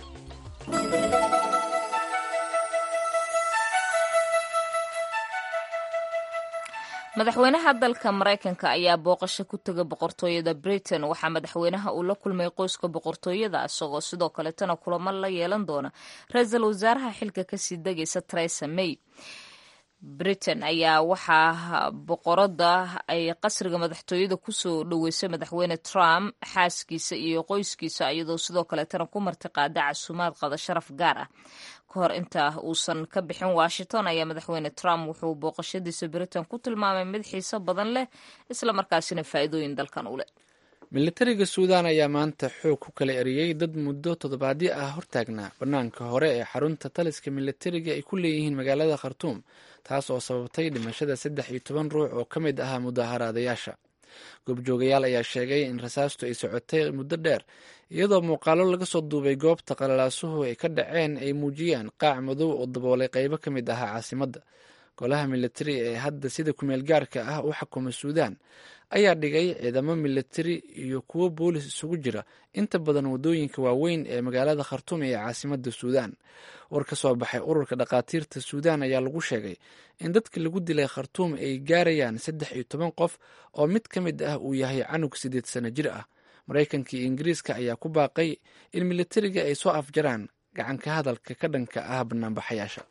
madaxweynaha dalka maraykanka ayaa booqasho ku tega boqortooyada britain waxaa madaxweynaha uu la kulmay qoyska boqortooyada isagoo sidoo kaletana kulamo la yeelan doona ra-iisul wasaaraha xilka kasii degaysa theresa may britain ayaa waxaa boqorada ay qasriga madaxtooyada kusoo dhoweysay madaxweyne trump xaaskiisa iyo qoyskiisa iyadoo sidoo kaletana ku martiqaada casuumaad qada sharaf gaar ah ka hor inta uusan ka bixin washington ayaa madaxweyne trump wuxuu booqashadiisa britain ku tilmaamay mid xiiso badan leh islamarkaasina faa'iidooyin dalkan u leh militariga suudan ayaa maanta xoog ku kala eriyey dad muddo toddobaadyo ah hortaagnaa bannaanka hore ee xarunta taliska militariga ay ku leeyihiin magaalada khartuum taas oo sababtay dhimashada saddex iyo toban ruux oo ka mid ahaa mudaaharaadayaasha goobjoogayaal ayaa sheegay in rasaastu ay socotay muddo dheer iyadoo muuqaalo laga soo duubay goobta qalalaasuhu ay ka dhaceen ay muujiyaan qaac madow oo daboolay qaybo ka mid ahaa caasimadda. golaha militari ee hadda sida kumeel gaarka ah u xukuma suudaan ayaa dhigay ciidamo militari iyo kuwo boolis isugu jira inta badan waddooyinka waaweyn ee magaalada khartuum ee caasimadda suudaan. war ka soo baxay ururka dhakhaatiirta suudaan ayaa lagu sheegay in dadka lagu dilay khartuum ay gaarayaan saddex iyo toban qof oo mid ka mid ah uu yahay canug siddeed sano jir ah. maraykanka iyo ingiriiska ayaa ku baaqay in militariga ay soo afjaraan gacanka hadalka ka dhanka ah banaanbaxayaasha.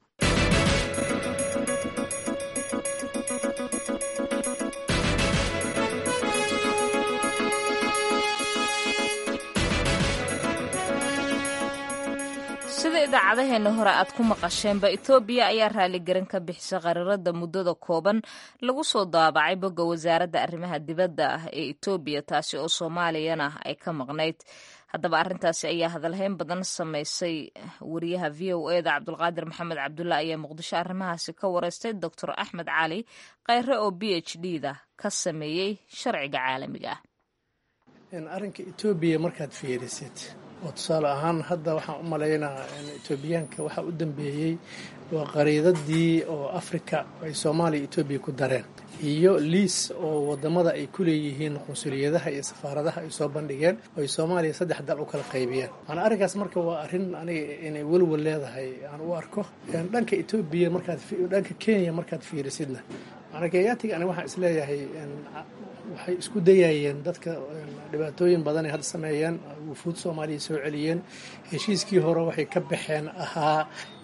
sida idaacadaheena hore aad ku maqasheenba etoobiya ayaa raaligaran ka bixisay qaraarada muddada kooban lagu soo daabacay bogga wasaaradda arrimaha dibadda ah ee etoobiya taasi oo soomaaliyana ay ka maqnayd. haddaba arrintaasi ayaa hadalhayn badan samaysay. wariyaha v o eda cabdulqaadir maxamed cabdulla ayaa muqdisho arrimahaasi ka wareystay doctor axmed cali kheyre oo b h d da ka sameeyey sharciga caalamiga ah. arrinka etoobiya markaad fiirisid oo tusaale ahaan hadda waxaan u malaynaa etoobiyaanka waxaa u dambeeyey waa qariidadii oo afrika ay soomaaliya etoobiya ku dareen iyo liis oo wadamada ay ku leeyihiin qunsuliyadaha iyo safaaradaha ay soo bandhigeen oo ay soomaaliya saddex dal u kala qaybiyeen. maana arrinkaas marka waa arrin aniga inay welwel leedahay aan u arko. dhanka etoobiya markaad dhanka kenya markaad fiirisidna maana kenyaatiga aniga waxaan isleeyahay waxay isku dayayeen dadka dhibaatooyin badan ay hadda sameeyeen wufuud soomaaliya soo celiyeen. heshiiskii hore waxay ka baxeen ahaa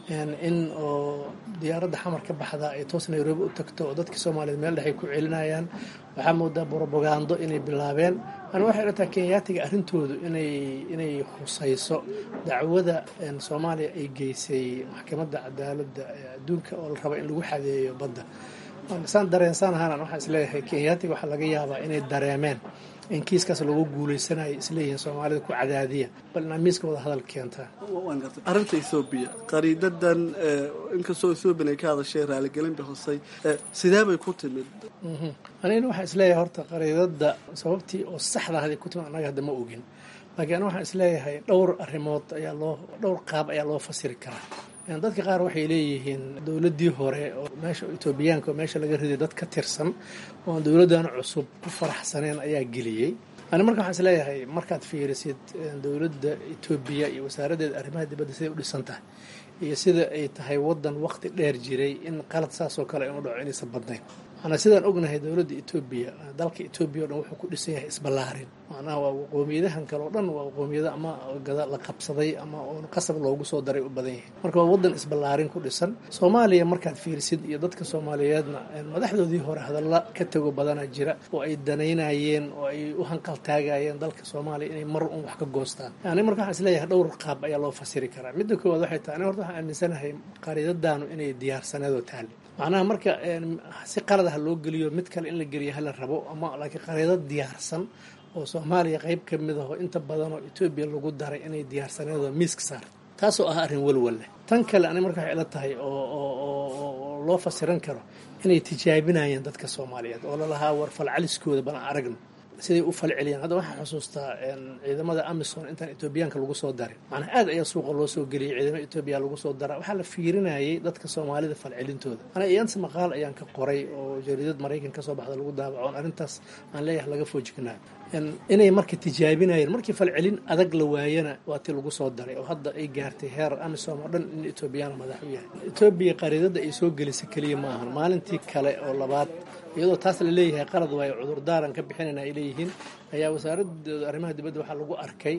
in oo diyaaradda xamar ka baxda ay toos nairobi u tagto oo dadka soomaaliyeed meel dhex ay ku celinayaan. waxaa moodaa brobagando inay bilaabeen. ani waxay dhataa kenyaatiga arrintoodu inay inay khusayso dacwada soomaaliya ay geysay maxkamadda cadaaladda adduunka oo la raba in lagu xadeeyo badda. saan dareensaan ahaan waxaan isleeyahay kenyaatiga waxaa laga yaabaa inay dareemeen in kiiskaas lagu guulaysanayo isleeyihiin soomaalida ku cadaadiya bal inaa miiska wada hadal keentaan. arrinta ethoobiya qariidadan inkastoo ethoobian ay ka hadashay raaligelin bay hosay sidee bay ku timid? anigana waxaan isleeyahay horta qariidada sababtii oo saxda haday ku timid annaga hadda ma ogin, laakiin ani waxaan isleeyahay dhowr arrimood ayaa loo dhowr qaab ayaa loo fasiri karaa. dadka qaar waxay leeyihiin dowladdii hore oo meesha etoobiyaanka oo meesha laga riday dad ka tirsan oo dowladdan cusub ku faraxsaneen ayaa geliyey. ani marka waxaan isleeyahay markaad fiirisid dowladda etoobiya iyo wasaaraddeeda arrimaha dibadda siday u dhisan tahay iyo sida ay tahay waddan waqti dheer jiray in qalad saasoo kale inu dhaco inaysan badnayn. maanaa sidaan ognahay dowladda etoobiya dalka etoobiya o dhan wuxuu ku dhisan yahay isballaarin. macnaha waa qoomiyadahan kale oo dhan waa qoomiyado ama gada la qabsaday ama oon qasab loogu soo daray u badan yahay. marka waa waddan isballaarin ku dhisan. soomaaliya markaad fiirisid iyo dadka soomaaliyeedna madaxdoodii hore hadalla ka tago badana jira oo ay danaynayeen oo ay u hanqaltaagayeen dalka soomaaliya inay mar un wax ka goostaan. yani marka waxaan isleeyahay dhowr qaab ayaa loo fasiri karaa. midda koowaad waxay tahay ani horta waxaan aaminsanahay qariidadaanu inay diyaarsaneedoo taali. macnaha marka si qalad ah loo geliyo mid kale in la geliyo hala rabo ama laakiin qariidad diyaarsan oo soomaaliya qayb ka mid ah oo inta badan oo etoobiya lagu daray inay diyaarsaneedoo miiska saar taasoo ah arrin welwal leh. tan kale ani marka waxay ila tahay oo loo fasiran karo inay tijaabinayeen dadka soomaaliyeed oo lalahaa war falcaliskooda bal aan aragno siday u falceliyaan. hadda waxaan xusuustaa ciidamada amisom intaan etoobiyaanka lagu soo darin macnaa aad ayaa suuqa loo soo geliyay ciidamada etoobiya lagu soo dara waxaa la fiirinayay dadka soomaalida falcelintooda. ana iyaansi maqaal ayaan ka qoray oo jariidad maraykan ka soo baxda lagu daabaco on arrintaas aan leeyahay laga foojignayo inay marka tijaabinayeen markii falcelin adag la waayana waa tii lagu soo daray oo hadda ay gaartay heer amisom oo dhan in etoobiyaana madax u yahay. etoobiya qariidada ay soo gelisay keliya ma ahan maalintii kale oo labaad iyadoo taas la leeyahay qalad waayo cudurdaaran ka bixinayna ay leeyihiin ayaa wasaaradooda arrimaha dibadda waxaa lagu arkay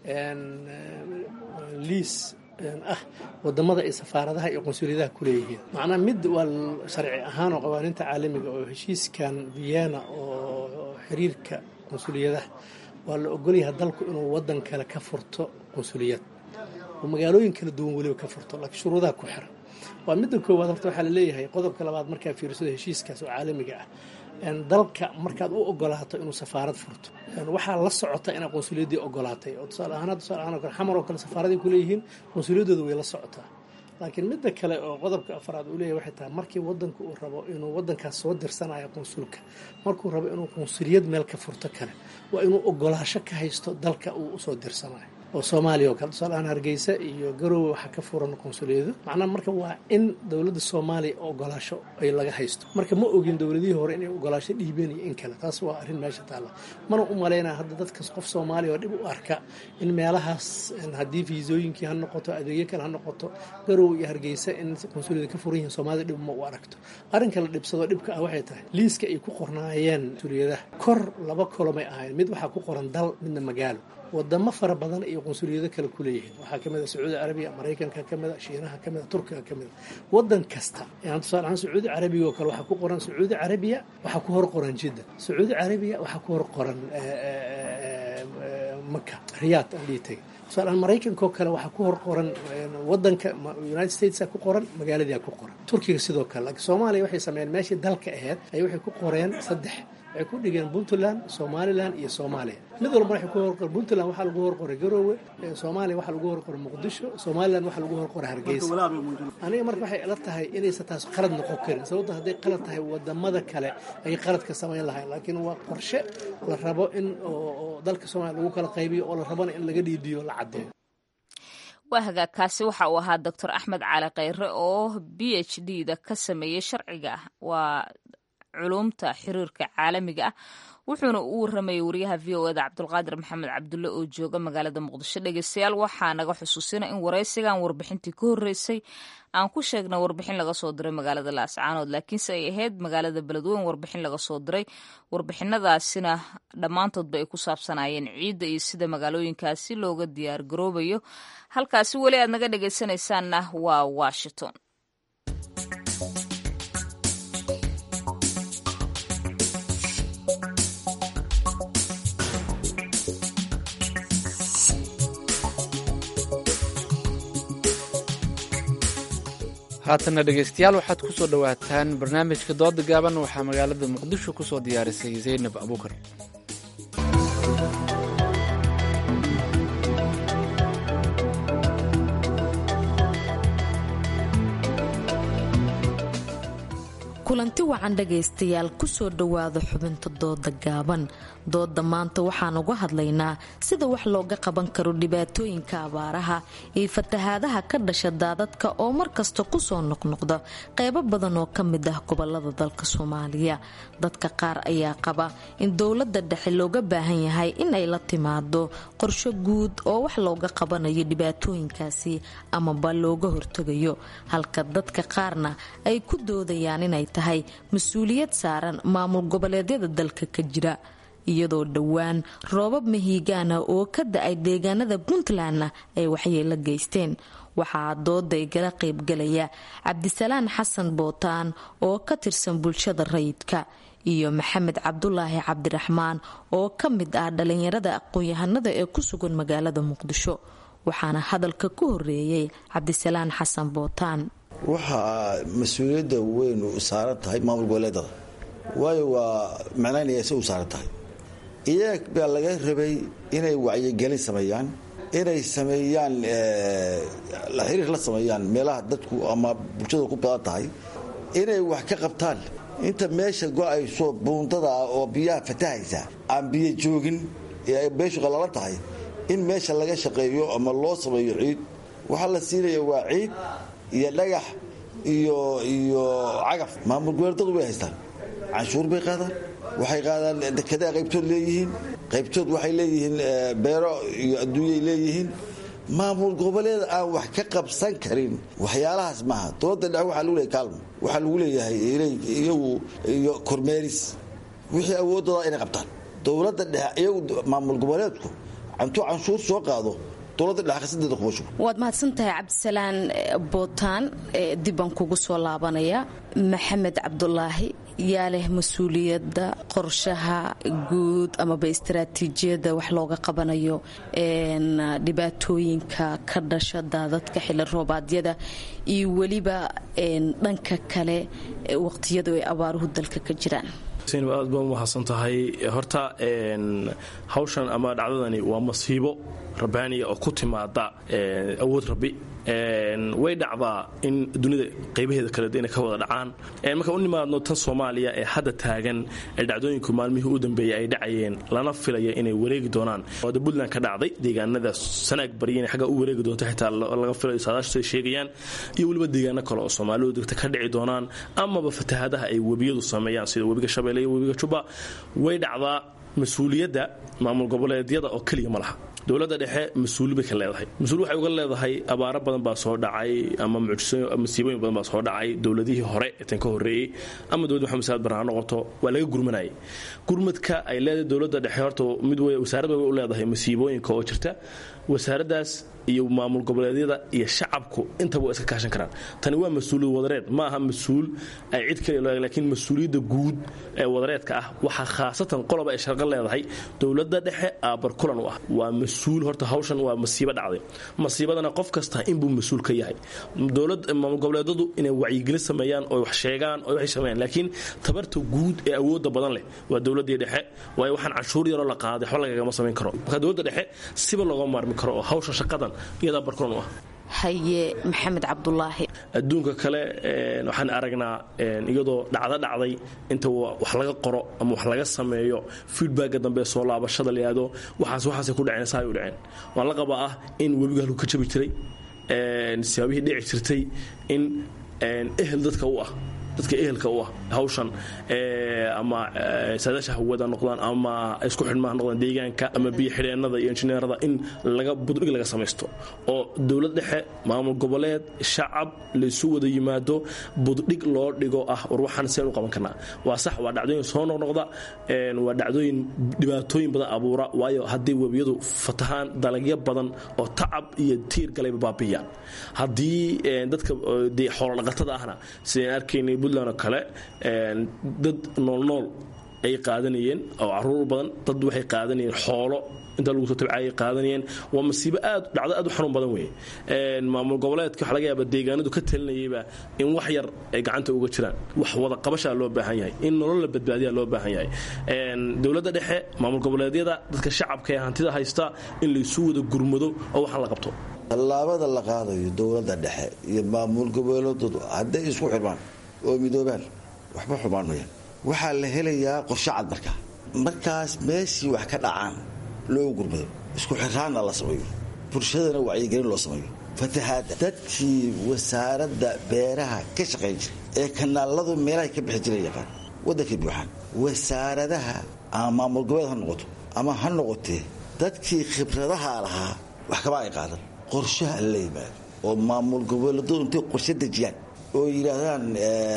liis ah wadamada ay safaaradaha iyo qunsuliyadaha ku leeyihiin. macnaa mid waa sharci ahaan oo qawaaniinta caalamiga oo heshiiskan vienna oo xiriirka qunsuliyadaha waa la ogolyahay dalku inuu wadan kale ka furto qunsuliyad oo magaalooyin kala duwan weliba ka furto laakiin shuruudaha ku xiran. waa midda koowaad horta waxaa la leeyahay qodobka labaad markaa fiirsado heshiiskaas oo caalamiga ah dalka markaad u ogolaato inuu safaarad furto waxaa la socota inaa qunsuliyaddii ogolaatay oo tusaale ahaan tusaale ahaan oo kale xamar oo kale safaaradii ku leeyihiin qunsuliyaddooda way la socotaa laakiin midda kale oo qodobka afraad uu leeyahay waxay tahay markii wadanku uu rabo inuu wadankaas soo dirsanayo qunsulka markuu rabo inuu qunsuliyad meel ka furto kale waa inuu ogolaasho ka haysto dalka uu usoo dirsanayo oo Soomaaliya oo kale tusaale Hargeysa iyo Garowe waxa ka furan qunsuliyado macnaha marka waa in dawladda Soomaaliya ogolaasho ay laga haysto marka ma ogin dawladihii hore inay ogolaasho dhiibeen in kale taas waa arrin meesha taala mana u maleynaa hadda dadka qof Soomaaliya oo dib u arka in meelahaas hadii fiisooyinkii ha noqoto adeegyo kale ha noqoto Garowe iyo Hargeysa in qunsuliyada ka furan yihiin Soomaaliya dib ma u aragto arrin kale dhibsado dhibka ah waxay tahay liiska ay ku qornaayeen qunsuliyada kor laba kolomay ahayn mid waxa ku qoran dal midna magaalo wadamo fara badan iyo qunsuliyado kale ku leeyihiin waxa kamid ah Sacuudi Arabiya Mareykanka kamid ah Shiinaha kamid ah Turkiga kamid wadan kasta yani tusaale ahaan Sacuudi Arabiya oo kale waxa ku qoran Sacuudi Arabiya waxa ku hor qoran Jeddah Sacuudi Arabiya waxa ku hor qoran Makka Riyadh anditay tusaale ahaan Mareykanka oo kale waxa ku hor qoran wadanka United States ku qoran magaalada ku qoran Turkiga sidoo kale laakiin Soomaaliya waxay sameeyeen meeshii dalka ahayd ay waxay ku qoreen saddex ay ku dhigeen Puntland Somaliland iyo Soomaaliya mid walba waxa ku hor qoran Puntland waxa lagu hor qoray Garowe Soomaaliya waxa lagu hor qoray Muqdisho Somaliland waxa lagu hor qoray Hargeysa aniga marka waxay ila tahay inay taas qalad noqon karin sababtoo haday qalad tahay wadamada kale ay qalad ka sameeyaan lahayn laakiin waa qorshe la rabo in oo dalka Soomaaliya lagu kala qaybiyo oo la rabo in laga dhiibiyo la cadeeyo waa hagaagkaasi waxa uu ahaa Doctor Axmed Cali Khayre oo B H D da ka sameeyay sharciga waa culumta xiriirka caalamiga ah wuxuuna u waramayay wariyaha V O A da Cabdulqaadir Maxamed Cabdulle oo jooga magaalada Muqdisho dhageystayaal waxaa naga xusuusina in wareysigan warbixintii ka horeysay aan ku sheegnay warbixin laga soo diray magaalada Laascaanood laakiinse ay ahayd magaalada Beledweyne warbixin laga soo diray warbixinadaasina dhammaantoodba ay ku saabsanayeen ciidda iyo sida magaalooyinkaasi looga diyaar garoobayo halkaasi weli aad naga dhageysanaysaanna waa Washington haatana dhegeystayaal waxaad ku soo dhawaataan barnaamijka dooda gaaban waxaa magaalada Muqdisho ku soo diyaarisay Zaynab Abuukar kulanti wacan dhagaystayaal ku soo dhawaada xubinta dooda gaaban dooda maanta waxaan uga hadlaynaa sida wax looga qaban karo dhibaatooyinka abaaraha iyo fatahaadaha ka dhasha daadadka oo markasta kusoo noqnoqda qaybo badan oo ka mid ah gobolada dalka Soomaaliya dadka qaar ayaa qaba in dowladda dhexe looga baahan yahay in ay la timaado qorshe guud oo wax looga qabanayo dhibaatooyinkaasi ama ba looga hortagayo halka dadka qaarna ay ku doodayaan inay tahay mas-uuliyad saaran maamul goboleedyada dalka ka jira iyadoo dhowaan roobab mahiigaana oo ka da-ay deegaanada Puntlandna ay waxyeelo geysteen waxaa dooda igala qaybgalaya Cabdisalaan Xasan Bootaan oo ka tirsan bulshada rayidka iyo Maxamed Cabdulaahi Cabdiraxmaan oo ka mid ah dhalinyarada aqoon-yahanada ee ku sugan magaalada Muqdisho waxaana hadalka ku horeeyay Cabdisalaan Xasan Bootaan waxaa mas-uuliyadda weyn u saaran tahay maamul goboleedada waayo waa macnaynaya si u saaran tahay iyaga baa laga rabay inay wacyigelin sameeyaan inay sameeyaan la xiriir la sameeyaan meelaha dadku ama bulshada ku badan tahay inay wax ka qabtaan inta meesha go-ayso buundada oo biyaha fatahaysa aan biyo joogin ee ay beeshu qalalan tahay in meesha laga shaqeeyo ama loo sameeyo ciid waxaa la siinaya waa ciid iyo dhagax iyo iyo cagaf maamul goboleedyadu way haystaan canshuur bay qaadaan waxay qaadaan dekedaa qaybtood leeyihiin qaybtood waxay leeyihiin beero iyo adduunyay leeyihiin maamul goboleed aan wax ka qabsan karin waxyaalahaas maaha dowladda dhexe waxaa lagu leeyahay kaalmo waxaa lagu leeyahay iyagu iyo kormeeris wixii awoodooda inay qabtaan dowladda dhexe iyagu maamul goboleedku intuu canshuur soo qaado waad mahadsantahay Cabdisalaan Bootaan dibban kugu soo laabanaya Maxamed Cabdulaahi yaa leh mas-uuliyadda qorshaha guud amaba istaraatiijiyadda wax looga qabanayo dhibaatooyinka ka dhasha daadadka xilli roobaadyada iyo weliba dhanka kale waqtiyadu ay abaaruhu dalka ka jiraan aad baa umahadsan tahay horta hawshan ama dhacdadani waa masiibo rabbaaniya oo ku timaada awood rabbi way dhacdaa in dunida qaybaheeda kale inay ka wada dhacaan marka u nimaadno tan Soomaaliya ee hadda taagan ee dhacdooyinku maalmihii u dambeeyay ay dhacayeen lana filaya inay wareegi doonaan oo Puntland ka dhacday deegaanada sanaag bariyeen xaga u wareegi doonto xitaa laga filayo saadaashu ay sheegayaan iyo waliba deegaano kale oo Soomaalidu degta ka dhici doonaan amaba fatahaadaha ay wabiyadu sameeyaan sida wabiga Shabeelle iyo wabiga Juba way dhacdaa mas'uuliyadda maamul goboleedyada oo kaliya ma laha dowladda dhexe mas'uul bay ka leedahay mas'uul waxay uga leedahay abaaro badan baa soo dhacay ama mucjisooyin ama masiibooyin badan baa soo dhacay dowladihii hore ee tan ka horeeyay ama dowladda Maxamed Saad Barre noqoto waa laga gurmanayay gurmadka ay leedahay dowladda dhexe horta mid way wasaaradda way u leedahay masiibooyinka oo jirta wasaaraddaas iyo maamul goboleedyada iyo shacabku intaba iska kaashan karaan tani waa mas'uuliyad wadareed ma aha mas'uul ay cid kale leedahay laakiin mas'uuliyadda guud ee wadareedka ah waxa khaasatan qolob ay shaqo leedahay dowladda dhexe aabar kulan u ah waa mas'uul horta hawshan waa masiibo dhacday masiibadana qof kasta inbuu mas'uul ka yahay dowladda maamul goboleedyadu inay wacyigelin sameeyaan oo wax sheegaan oo wax sameeyaan laakiin tabarta guud ee awoodda badan leh waa dowladda dhexe way waxaan cashuur yar oo la qaaday wax laga ma sameyn karo marka dowladda dhexe siba looga maarmi karo oo hawsha shaqadan iyada barkoon u ah haye maxamed cabdulaahi adduunka kale waxaan aragnaa iyadoo dhacdo dhacday inta wax laga qoro ama wax laga sameeyo feedback dambe soo laabashada leeyaado waxaas waxaas ku dhaceen saay u dhaceen waan la qabaa in webiga halku ka jabi jiray een sababihii dhici jirtay in ehel dadka u ah dadka ehelka u ah hawshan ee ama saadaasha hawada noqdaan ama isku xidhmaan noqdaan deegaanka ama biyo xidheenada iyo injineerada in laga budrig laga sameesto oo dawlad dhexe maamul goboleed shacab la isu wada yimaado budrig loo dhigo ah war waxaan seen u qaban karnaa waa sax waa dhacdooyin soo noqnoqda een waa dhacdooyin dhibaatooyin badan abuura waayo haddii webiyadu fatahaan dalagyo badan oo tacab iyo tiir galay baabiyaan haddii dadka xoolo dhaqatada ahna sideen arkaynay Puntland oo kale dad nool nool ay qaadanayeen oo caruur badan dad waxay qaadanayeen xoolo inta lagu soo tabcay qaadanayeen waa masiibo aad dhacdo aad u xanuun badan weey een maamul goboleedka waxa laga yaabaa deegaanadu ka talinayba in wax yar ay gacanta uga jiraan wax wada qabasha loo baahan yahay in nolol la badbaadiya loo baahan yahay een dawladda dhexe maamul goboleedyada dadka shacabka ee hantida haysta in la isu wada gurmado oo wax la qabto tallaabada la qaadayo dawladda dhexe iyo maamul goboleedyadu hadday isku xirmaan oo midoobaan waxba xumaan ma waxa la helayaa qorshe cad marka markaas meeshii wax ka dhacaan loo gurmado isku xiraana la sameeyo bulshadana wacyigelin loo sameeyo fatahaada dadkii wasaaradda beeraha ka shaqeyn jiray ee kanaaladu meelaha ka bixi jiray yaqaan waddanka buuxaan wasaaradaha ama maamul goboleed ha noqoto ama ha noqotee dadkii khibradaha lahaa wax kaba ay qaadan qorshaha la yimaado oo maamul goboleedu intay qorshe dejiyaan oo yiraahdaan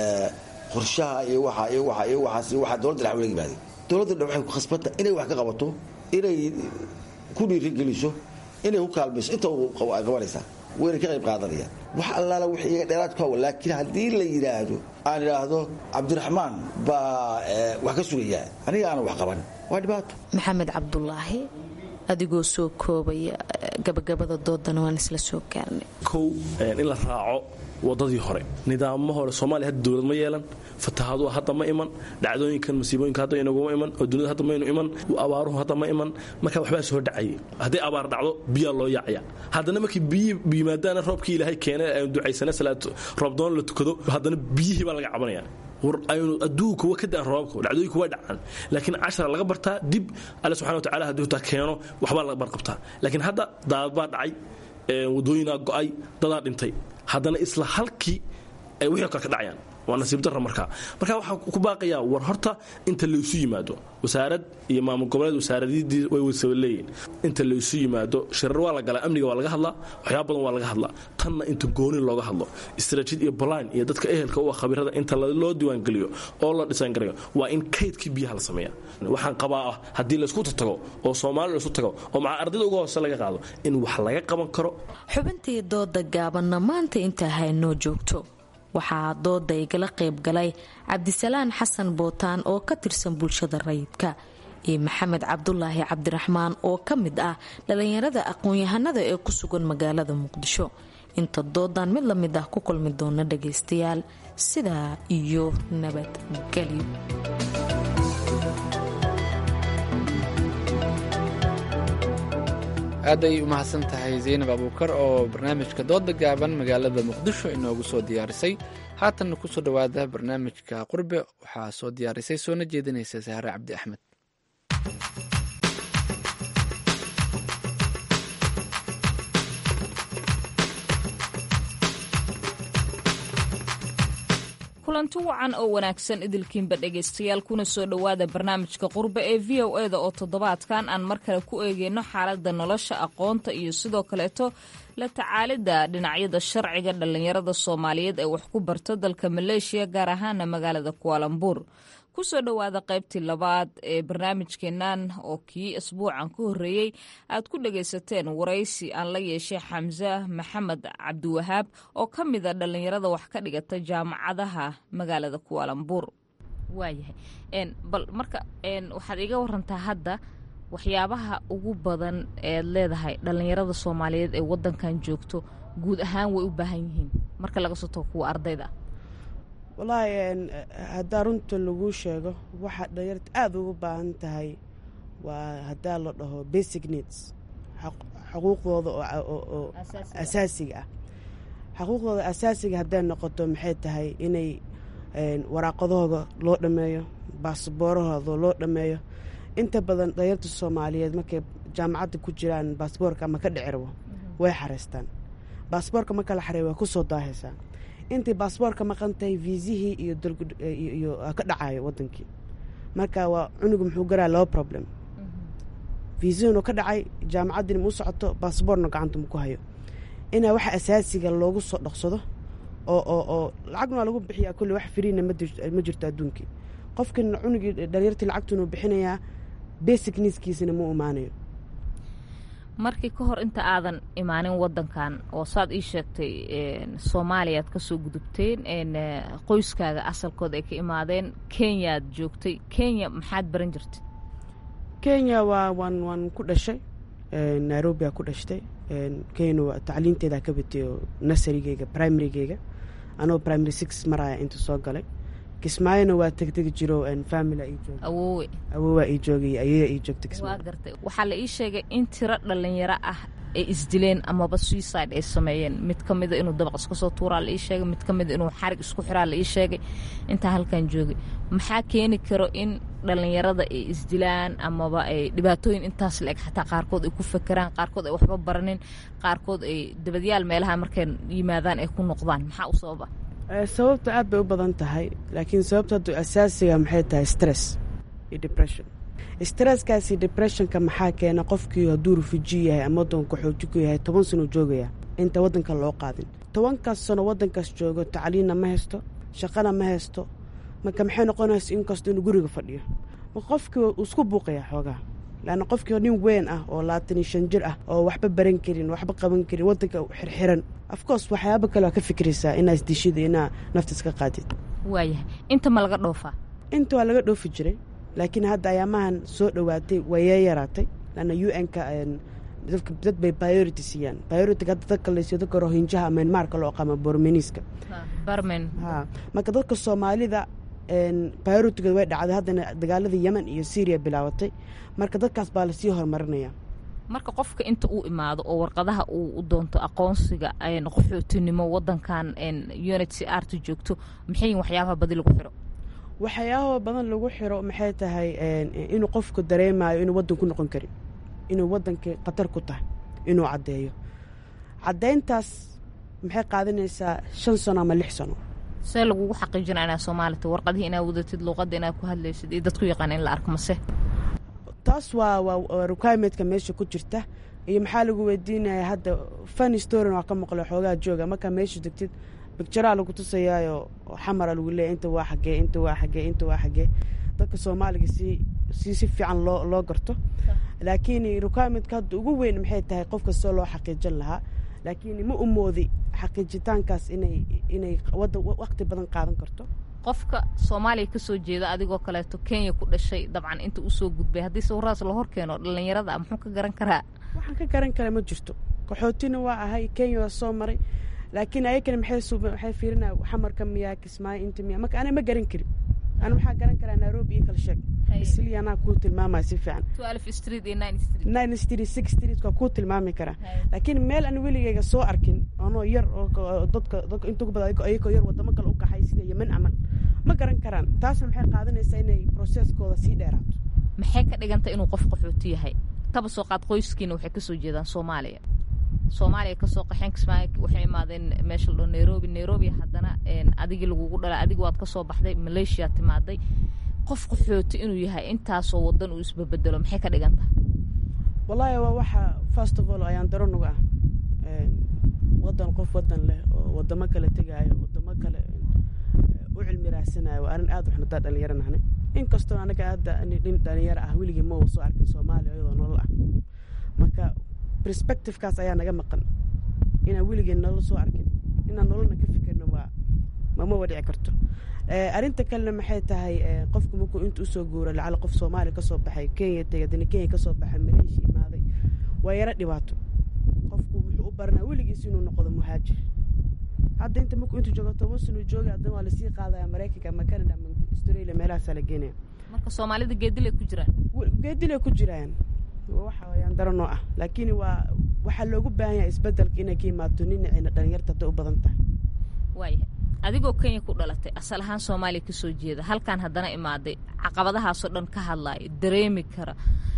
qorshaha iyo waxa iyo waxa iyo waxa waxa dawladda la xawleeyay baadi dawladda waxay ku khasbata inay wax ka qabato inay ku dhiirigeliso inay u kaalmayso inta uu qabanaysa weerar ka qayb qaadanaya wax allaala wixii iga dheeraad ka wada laakiin haddii la yiraahdo aan yiraahdo Cabdiraxmaan baa wax ka sugaya aniga aan wax qaban waa dhibaato maxamed cabdulaahi adigoo soo koobaya gabagabada doodana waan isla soo gaarnay kow in la raaco wadadii hore nidaammo hore Soomaaliya hadda dawlad ma yeelan fatahaadu hadda ma iman dhacdooyinkan masiibooyinka hadda inagu ma iman oo dunida hadda ma iman abaaruhu hadda ma iman marka waxba soo dhacay hadii abaar dhacdo biyo loo yaacaya hadana markii biyo biimaadana roobkii Ilaahay keenay ay ducaysana salaad roob doon la tukado hadana biyihii baa laga cabanaya war aynu adduunka waa ka daan roobku dhacdooyinku waa dhacaan laakiin cashar laga bartaa dib Allah subhanahu wa ta'ala haduu ta keeno waxba laga barqabtaa laakiin hadda daad baa dhacay ee wadooyina go'ay dadaa dhintay haddana isla halkii ay wixii kale ka dhacayaan waa nasiib darro marka marka waxa ku baaqaya war horta inta la isu yimaado wasaarad iyo maamul goboleed wasaaradii way wada leeyeen inta la isu yimaado shirar waa la galay amniga waa laga hadlaa waxyaabo badan waa laga hadlaa tanna inta gooni looga hadlo istaraatiiji iyo plan iyo dadka ehelka u khabiirada inta loo diiwaan galiyo oo la dhisaan garayo waa in kaydkii biyaha la sameeyaa waxaan qabaa ah hadii la isku tago oo Soomaaliya la isku tago oo maca ardayda uga hoos laga qaado in wax laga qaban karo xubintii dooda gaabanna maanta inta hayno joogto waxaa dooda igala qayb galay Cabdisalaan Xasan Bootaan oo ka tirsan bulshada rayidka iyo Maxamed Cabdulaahi Cabdiraxmaan oo ka mid ah dhalinyarada aqoon-yahanada ee ku sugan magaalada Muqdisho inta doodan mid la mid ah ku kulmi doona dhageystayaal sidaa iyo nabadgelyo. aad ay u mahadsan tahay zaynab abuukar oo barnaamijka dooda gaaban magaalada muqdisho inoogu soo diyaarisay. haatanna ku soo dhowaada barnaamijka qurbe waxaa soo diyaarisay soona jeedinaysa sahre cabdi axmed. kulanti wacan oo wanaagsan idilkiinba dhegaystayaal kuna soo dhowaada barnaamijka qurbe ee v o e da oo toddobaadkan aan mar kale ku eegeyno xaaladda nolosha, aqoonta iyo sidoo kaleeto la tacaalidda dhinacyada sharciga dhallinyarada soomaaliyeed ee wax ku barta dalka maleeshiya, gaar ahaana magaalada kuaalambuur. kusoo dhowaada qaybtii labaad ee barnaamijkeennan oo kii asbuucan ka horreeyey aad ku dhagaysateen waraysi aan la yeeshay xamse maxamed cabdiwahaab oo ka mid a dhallinyarada wax ka dhigata jaamacadaha magaalada kuaalambuur. waayahay bal marka waxaad iga warantaa hadda waxyaabaha ugu badan eed leedahay dhallinyarada soomaaliyeed ee wadankan joogto guud ahaan way u baahan yihiin marka laga soo tago kuwa ardayda. wallaahi haddaa runta lagu sheego waxaa dhalinyarta aada ugu baahan tahay waa haddaa la dhaho basic needs, xuquuqdooda oo asaasiga ah. xuquuqdooda asaasiga hadday noqoto maxay tahay inay waraaqadahooda loo dhammeeyo, baasboorahooda loo dhammeeyo. inta badan dhalinyarta soomaaliyeed markay jaamacadda ku jiraan baasboorka ama ka dhicirbo way xareystaan. baasboorka marka la xareey way ku soo daahaysaa. intay baasboorka maqantahay viisihii iyo ka dhacayo wadankii. marka waa cunugu muxuu garaa laba problem. viisihinu ka dhacay, jaamacaddina mu socoto, baasboorna gacanta mu ku hayo. inaa waxa asaasiga loogu soo dhaqsado oo oo oo lacagna waa lagu bixiyaa kulli wax firiina ma jirto adduunkii. qofkina cunugii dhalinyartii lacagtunu bixinayaa, basic needskiisana mu imaanayo. markii ka hor inta aadan imaanin wadankan oo saad ii sheegtay soomaaliya aad ka soo gudubteen, qoyskaaga asalkooda ay ka imaadeen, kenya aad joogtay. kenya maxaad baran jirtay? kenya waa waan waan ku dhashay, nairobi aa ku dhashtay. kenya waa tacliinteeda ka batay oo nasarigeyga primarygeyga anoo primary six maraya inta soo galay. kismaayona waa tegtegi jiro family ay joogay, awoowe awoowa ay joogay, ayaya ay joogtay kismaayo. waa gartay. waxaa la ii sheegay in tiro dhalinyaro ah ay isdileen amaba suicide ay sameeyeen. mid ka mida inuu dabaq iska soo tuuraa la ii sheegay, mid ka mida inuu xarig isku xiraa la ii sheegay intaa halkan joogay. maxaa keeni karo in dhalinyarada ay isdilaan amaba ay dhibaatooyin intaas la-eg xataa qaarkood ay ku fakeraan, qaarkood ay waxba baranin, qaarkood ay dabadyaal meelaha markay yimaadaan ay ku noqdaan? maxaa u sababa? sababta aad bay u badan tahay, laakiin sababta hadda asaasiga maxay tahay stress iyo depression. stresskaasi depressionka maxaa keena? qofkii hadduu rufuji yahay ama wadanka xooji ku yahay toban sano joogaya inta wadanka loo qaadin. tobankaas sano wadankaas joogo tacliinna ma haysto, shaqana ma haysto. marka maxay noqonaysa inkastoo inuu guriga fadhiyo, qofkii uu isku buuqaya xoogaa. laanna qofkii nin weyn ah oo labaatan iyo shan jir ah oo waxba baran karin, waxba qaban karin, wadanka xirxiran, afcourse waxyaaba kale waa ka fikiraysaa inaa isdishida inaa naftiis ka qaadid. waayahay. inta ma laga dhoofaa? inta waa laga dhoofi jiray, laakiin hadda ayaamahan soo dhowaatay wayee yaraatay. laanna u n-ka dad bay priority siiyaan. priority-ga hadda dadka laysiyo dadka rohinjaha ama myanmarka loo aqaama bormeniska. barmen. ha marka dadka soomaalida priority-ga way dhacday. haddana dagaaladii yemen iyo syria bilaabatay, marka dadkaas baa lasii horumarinaya. marka qofka inta uu imaado oo warqadaha uu u doonto aqoonsiga qaxootinimo wadankan unit c r ta joogto, maxay waxyaabaha badi lagu xiro? waxyaabaha badan lagu xiro maxay tahay inuu qofku dareemayo inuu wadan ku noqon karin, inuu wadankii khatar ku tahay, inuu caddeeyo. caddayntaas maxay qaadanaysaa shan sano ama lix sano. see lagugu xaqiijina inaa soomaalita warqadihii inaa wadatid, luuqadda inaa ku hadlaysid iyo dadku yaqaan in la arko mase? taas waa waa requirementka meesha ku jirta. iyo maxaa lagu weydiinaya hadda funny story waa ka maqlo xoogaa jooga markaa meesha degtid bicturea lagu tusayaayo xamara lagu leeyahay inta waa xagee, inta waa xagee, inta waa xagee. dadka soomaaliga si si si fiican loo loo garto. laakiin requirementka hadda ugu weyn maxay tahay qof kastoo loo xaqiijin lahaa, laakiin ma umoodi xaqiijitaankaas inay inay waqti badan qaadan karto. qofka soomaaliya ka soo jeeda adigoo kaleeto kenya ku dhashay dabcan inta u soo gudbay haddii sawiradaas la hor keeno dhallinyarada muxuu ka garan karaa? waxaan ka garan karaa ma jirto. qaxootina waa ahay, kenya waa soo maray, laakiin ayakana maxay waxay fiirinaya xamarka miyaa, kismaayo inta miyaa. marka ana ma garan karin. ana maxaa garan karaa nairobi iyo kala sheeg. isli anaa kuu tilmaamaya si fiican nine street six street waa kuu tilmaami karaa laakiin meel aan weligeyga soo arkin anoo yar oo dadka dadka inta ugu badan ayagoo yar wadamo kale u kaxay sida yemen camal ma garan karaan taasna maxay qaadanaysaa inay processkooda sii dheeraato maxay ka dhiganta inuu qof qaxooti yahay kaba soo qaad qoyskiina waxay kasoo jeedaan soomaaliya soomaaliya kasoo qaxeen kismaayo waxay imaadeen meesha la nairobi nairobi haddana adigii lagugu dhalay adiga waad kasoo baxday malaysia timaaday qof qaxooti inuu yahay intaasoo wadan uu isbabedelo maxay ka dhiganta wallaahi waa waxa first of all ayaan daro nuga ah wadan qof wadan leh oo wadamo kale tegaayo wadamo kale u cilmi raadsanayo waa arrin aad u xuntaa dhalinyaro nahnay inkastoo anaga hadda nin dhalinyaro ah weligii ma soo arkin soomaaliya iyadoo nolol ah marka perspectivekaas ayaa naga maqan inaan weligeen nolol soo arkin inaan nololna ka fikirno waa mama wadhici karto arrinta kalena maxay tahay qofku markuu inta usoo guuro lacala qof soomaaliya kasoo baxay kenya tegay dana kenya kasoo baxay maleeshiya imaaday waa yaro dhibaato qofku muxuu u baranaa weligiis inuu noqdo muhaajir hadda inta markuu intuu joogo toban sano jooga haddana waa lasii qaadaya maraykanka ama canada ama australia meelahaasaa la geenaya marka soomaalida geedilay ku jiraan geedilay ku jiraan waxa wayaan daranoo ah laakiin waa waxaa loogu baahan yahay isbedelka inay ka imaato ninacina dhalinyarta hadday u badan tahay waaya adigoo kenya ku dhalatay asal ahaan soomaaliya kasoo jeeda halkaan haddana imaaday caqabadahaasoo dhan ka hadlaaya dareemi kara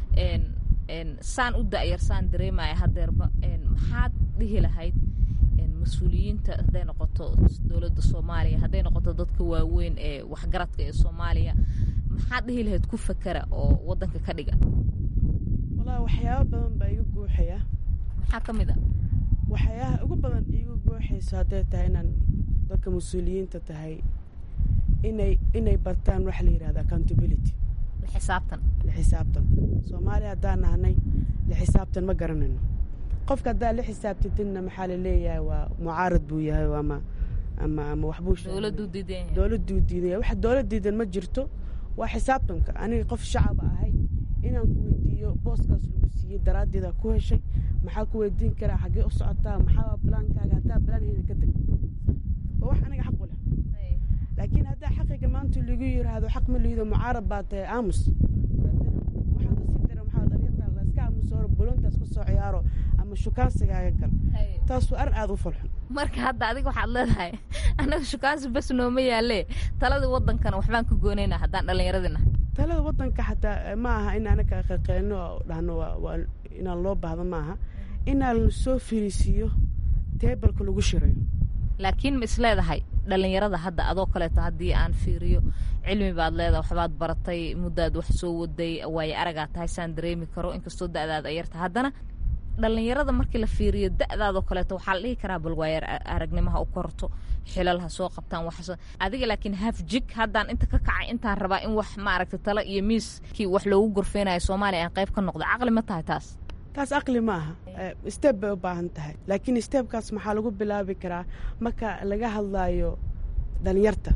saan u da'yar saan dareemaya hadeerba maxaad dhihi lahayd mas-uuliyiinta hadday noqoto dowladda soomaaliya hadday noqoto dadka waaweyn ee waxgaradka ee soomaaliya maxaad dhihi lahayd ku fakera oo wadanka ka dhiga wallaahi waxyaaba badan baa iga guuxaya maxaa ka mid a waxyaaha ugu badan iigu guuxayso hadday tahay inaan dadka mas-uuliyiinta tahay inay inay bartaan waxa la yidhahda accountability la xisaabtan la xisaabtan soomaaliya haddaan nahnay la xisaabtan ma garanayno qofka haddaa la xisaabtidinna maxaa la leeyahay waa mucaarad buu yahay ama ama ama waxbuu dowladuu diidan dowladuu diidan yahay waxa dowlad diidan ma jirto waa xisaabtanka aniga qof shacab ahay inaan ku weydiiyo booskaas lagu siiyey daraaddeeda ku heshay maxaa ku weydiin karaa xaggee u socotaa maxaa balaankaaga haddaa balaan hayna ka teg waa wax aniga xaq u leh laakiin haddaa xaqiga maanta lagu yiraahdo xaq ma liido mucaarad baa tahay aamus waxaa kasii dara maxaa dhalinyarta la iska aamusooro bulontaas ka soo ciyaaro ama shukaansigaaga gal taas waa arrin aada u falxun marka hadda adiga waxaad leedahay anaga shukaansi bas nooma yaalee talada wadankana waxbaan ka goonaynaa haddaan dhallinyaradina talada wadanka xataa ma aha in anaga qaqeyno dhahno waa inaan loo baahdo maaha inaan soo firiisiiyo teebalka lagu shirayo laakiin ma isleedahay dhallinyarada hadda adoo kaleeto haddii aan fiiriyo cilmi baad leedahay waxbaad baratay muddaad wax soo waday waaye aragaa tahay saan dareemi karo inkastoo da'daada ay yarta haddana dhallinyarada markii la fiiriyo da'daadoo kaleeto waxaa la dhihi karaa bal waaye aragnimaha u korto xilal ha soo qabtaan wax adiga laakiin hafjig haddaan inta ka kacay intaan rabaa in wax maaragta talo iyo miiskii wax loogu gorfeynayo soomaaliya aan qayb ka noqdo caqli ma tahay taas taas aqli ma aha steb bay u baahan tahay laakiin stebkaas maxaa lagu bilaabi karaa marka laga hadlaayo dhalinyarta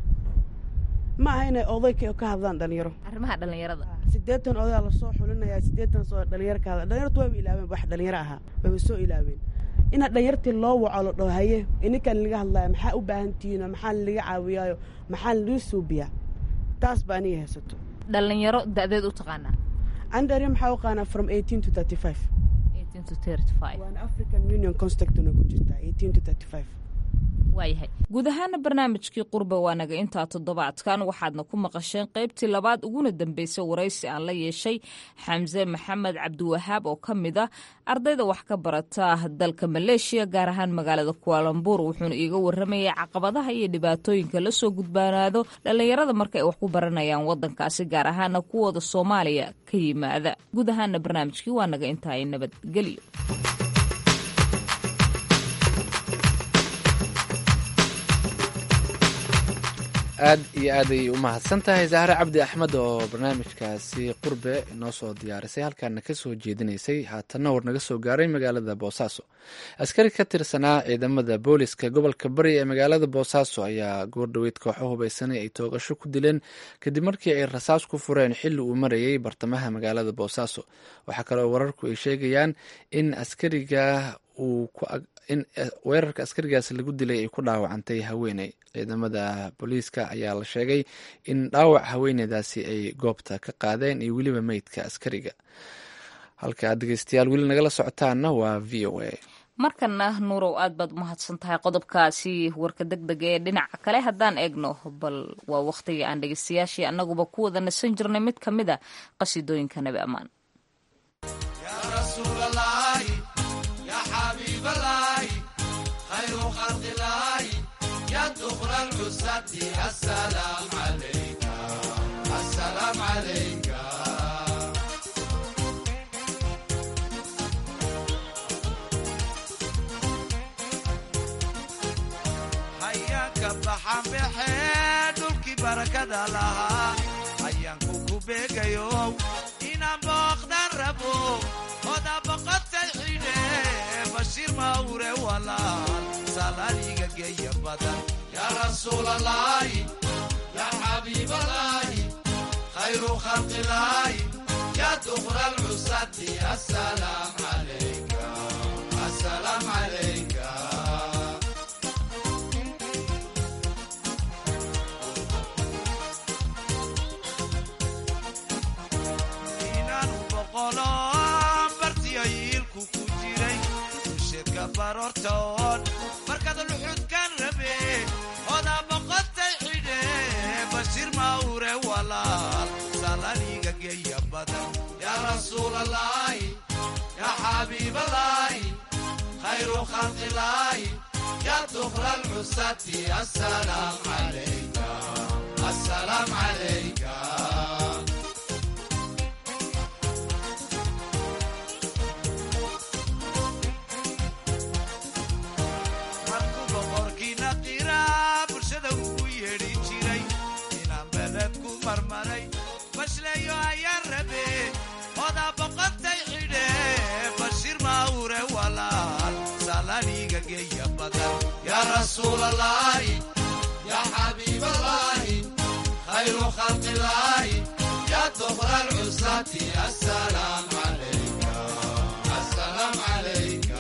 ma aha inay oday ka hadlaan dhalinyaro arrimaha dhalinyarada siddeetan odaa lasoo xulinayaa siddeetan soo dhalinyarkaada dhalinyartu waaba ilaabeen wax dhalinyaro ahaa wayba soo ilaabeen ina dhalinyartii loo waco la dhaho haye ininkan laga hadlaayo maxaa u baahan tihiino maxaa laga caawiyaayo maxaa lagu suubiyaa taas baa aniga haysato dhalinyaro da'deed u taqaanaa andari maxaa u qaanaa from eighteen to thirty five eighteen to thirty five waan African Union Constitution ku jirtaa eighteen to thirty five waayahay guud ahaana barnaamijkii qurba waa naga intaa toddobaadkan waxaadna ku maqasheen qaybtii labaad uguna dambeysay waraysi aan la yeeshay xamse maxamed cabdiwahaab oo ka mid ah ardayda wax ka barata dalka maleeshiya gaar ahaan magaalada kuaalambuur wuxuuna iiga waramayay caqabadaha iyo dhibaatooyinka la soo gudbaanaado dhallinyarada marka ay wax ku baranayaan wadankaasi gaar ahaana kuwooda soomaaliya ka yimaada guud ahaana barnaamijkii waa naga intaa ay nabadgelyo aad iyo aad ayay u mahadsan tahay zahre cabdi axmed oo barnaamijkaasi qurbe inoo soo diyaarisay halkaana ka soo jeedinaysay haatanna war naga soo gaaray magaalada boosaaso askari ka tirsanaa ciidamada booliska gobolka bari ee magaalada boosaaso ayaa goordhoweyd kooxo hubaysanay ay toogasho ku dileen kadib markii ay rasaas ku fureen xilli uu marayay bartamaha magaalada boosaaso waxaa kaleoo wararku ay sheegayaan in askariga uu in weerarka askarigaasi lagu dilay ay ku dhaawacantay haweeney. ciidamada booliiska ayaa la sheegay in dhaawac haweeneydaasi ay goobta ka qaadeen iyo weliba meydka askariga. halka aad dhegeystayaal weli nagala socotaana waa v o a. markana nuurow aad baad umahadsan tahay qodobkaasi warka deg dega ee dhinaca kale haddaan eegno bal waa wakhtigii aan dhegeystayaashii annaguba ku wada nasan jirnay mid ka mid a qasiidooyinka nabi ammaan. dhulkii barakada lahaa ayaanku ku beegayo inaan booqdan rabo oda boqotay xidhe bashiir mawre walaal salaaliga geeya badan yaa rasuulalaahi yaa xabiibalaahi khayru khalqilaahi yaa duqra alcusati asalaam calayka asalaam calayka bartiyayiilku ku jiray usheedka baroortoon markaad luxudkan rabe odaa boqotay xidhe bashiir mawre walaal salaaliga geeya badan yaa rasuulalaahi yaa xabiibalaahi khayru khalqilaahi yaa duqra alcusati asalaam calayka asalaam calayka bashleeyo ayaan rabe odaa boqotay xidhe bashiir mawre walaal salaaliga geeya badan yaa rasuulalaahi yaa xabiibalaahi khayru khalqilaahi yaa duqra alcusati asalaam calayka asalaam calayka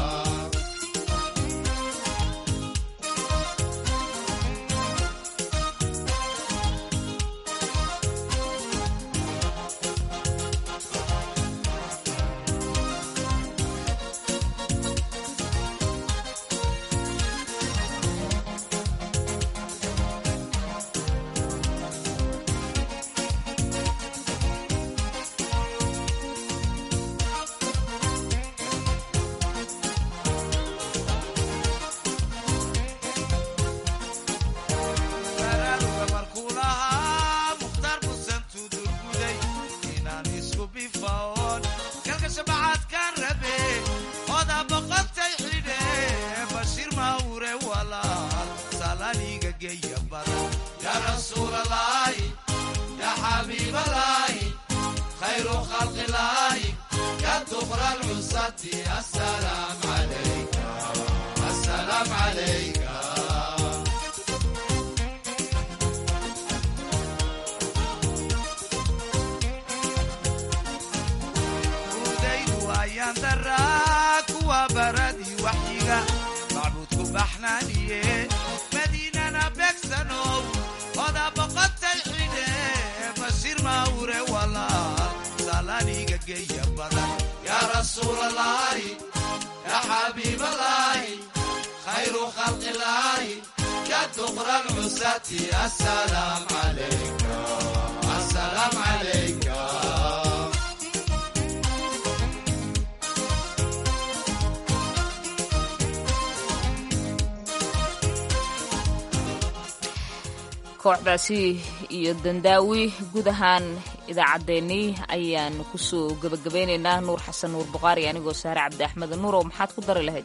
kooxdaasi iyo dandaawi guud ahaan idaacaddeenii ayaan kusoo gebagabeynaynaa. nuur xasan nuur buqaari anigoo saare cabdi axmed. nuurow maxaad ku dari lahayd?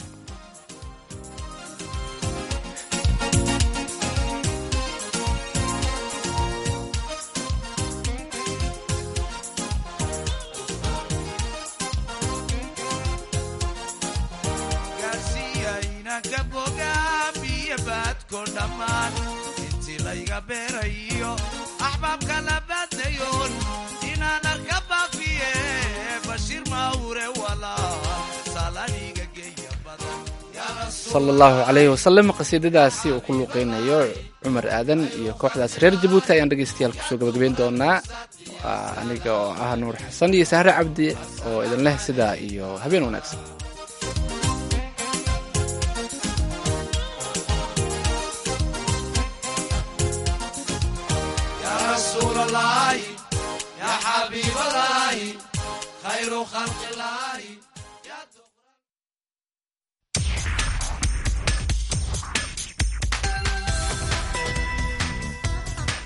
axbaabka la baadnayoon inaan arka baafiye bashiir mawre walaal salaaliga geeya sala allahu calayhi wasalam qasiidadaasi uu ku luuqeynayo cumar aadan iyo kooxdaas reer jabuuti ayaan dhegeystayaal kusoo gabagabeyn doonaa waa aniga oo ah nuur xasan iyo sahre cabdi oo idin leh sidaa iyo habeen wanaagsan yaa rasuul allahi yaa xabiib allahi khayru khalqi llahi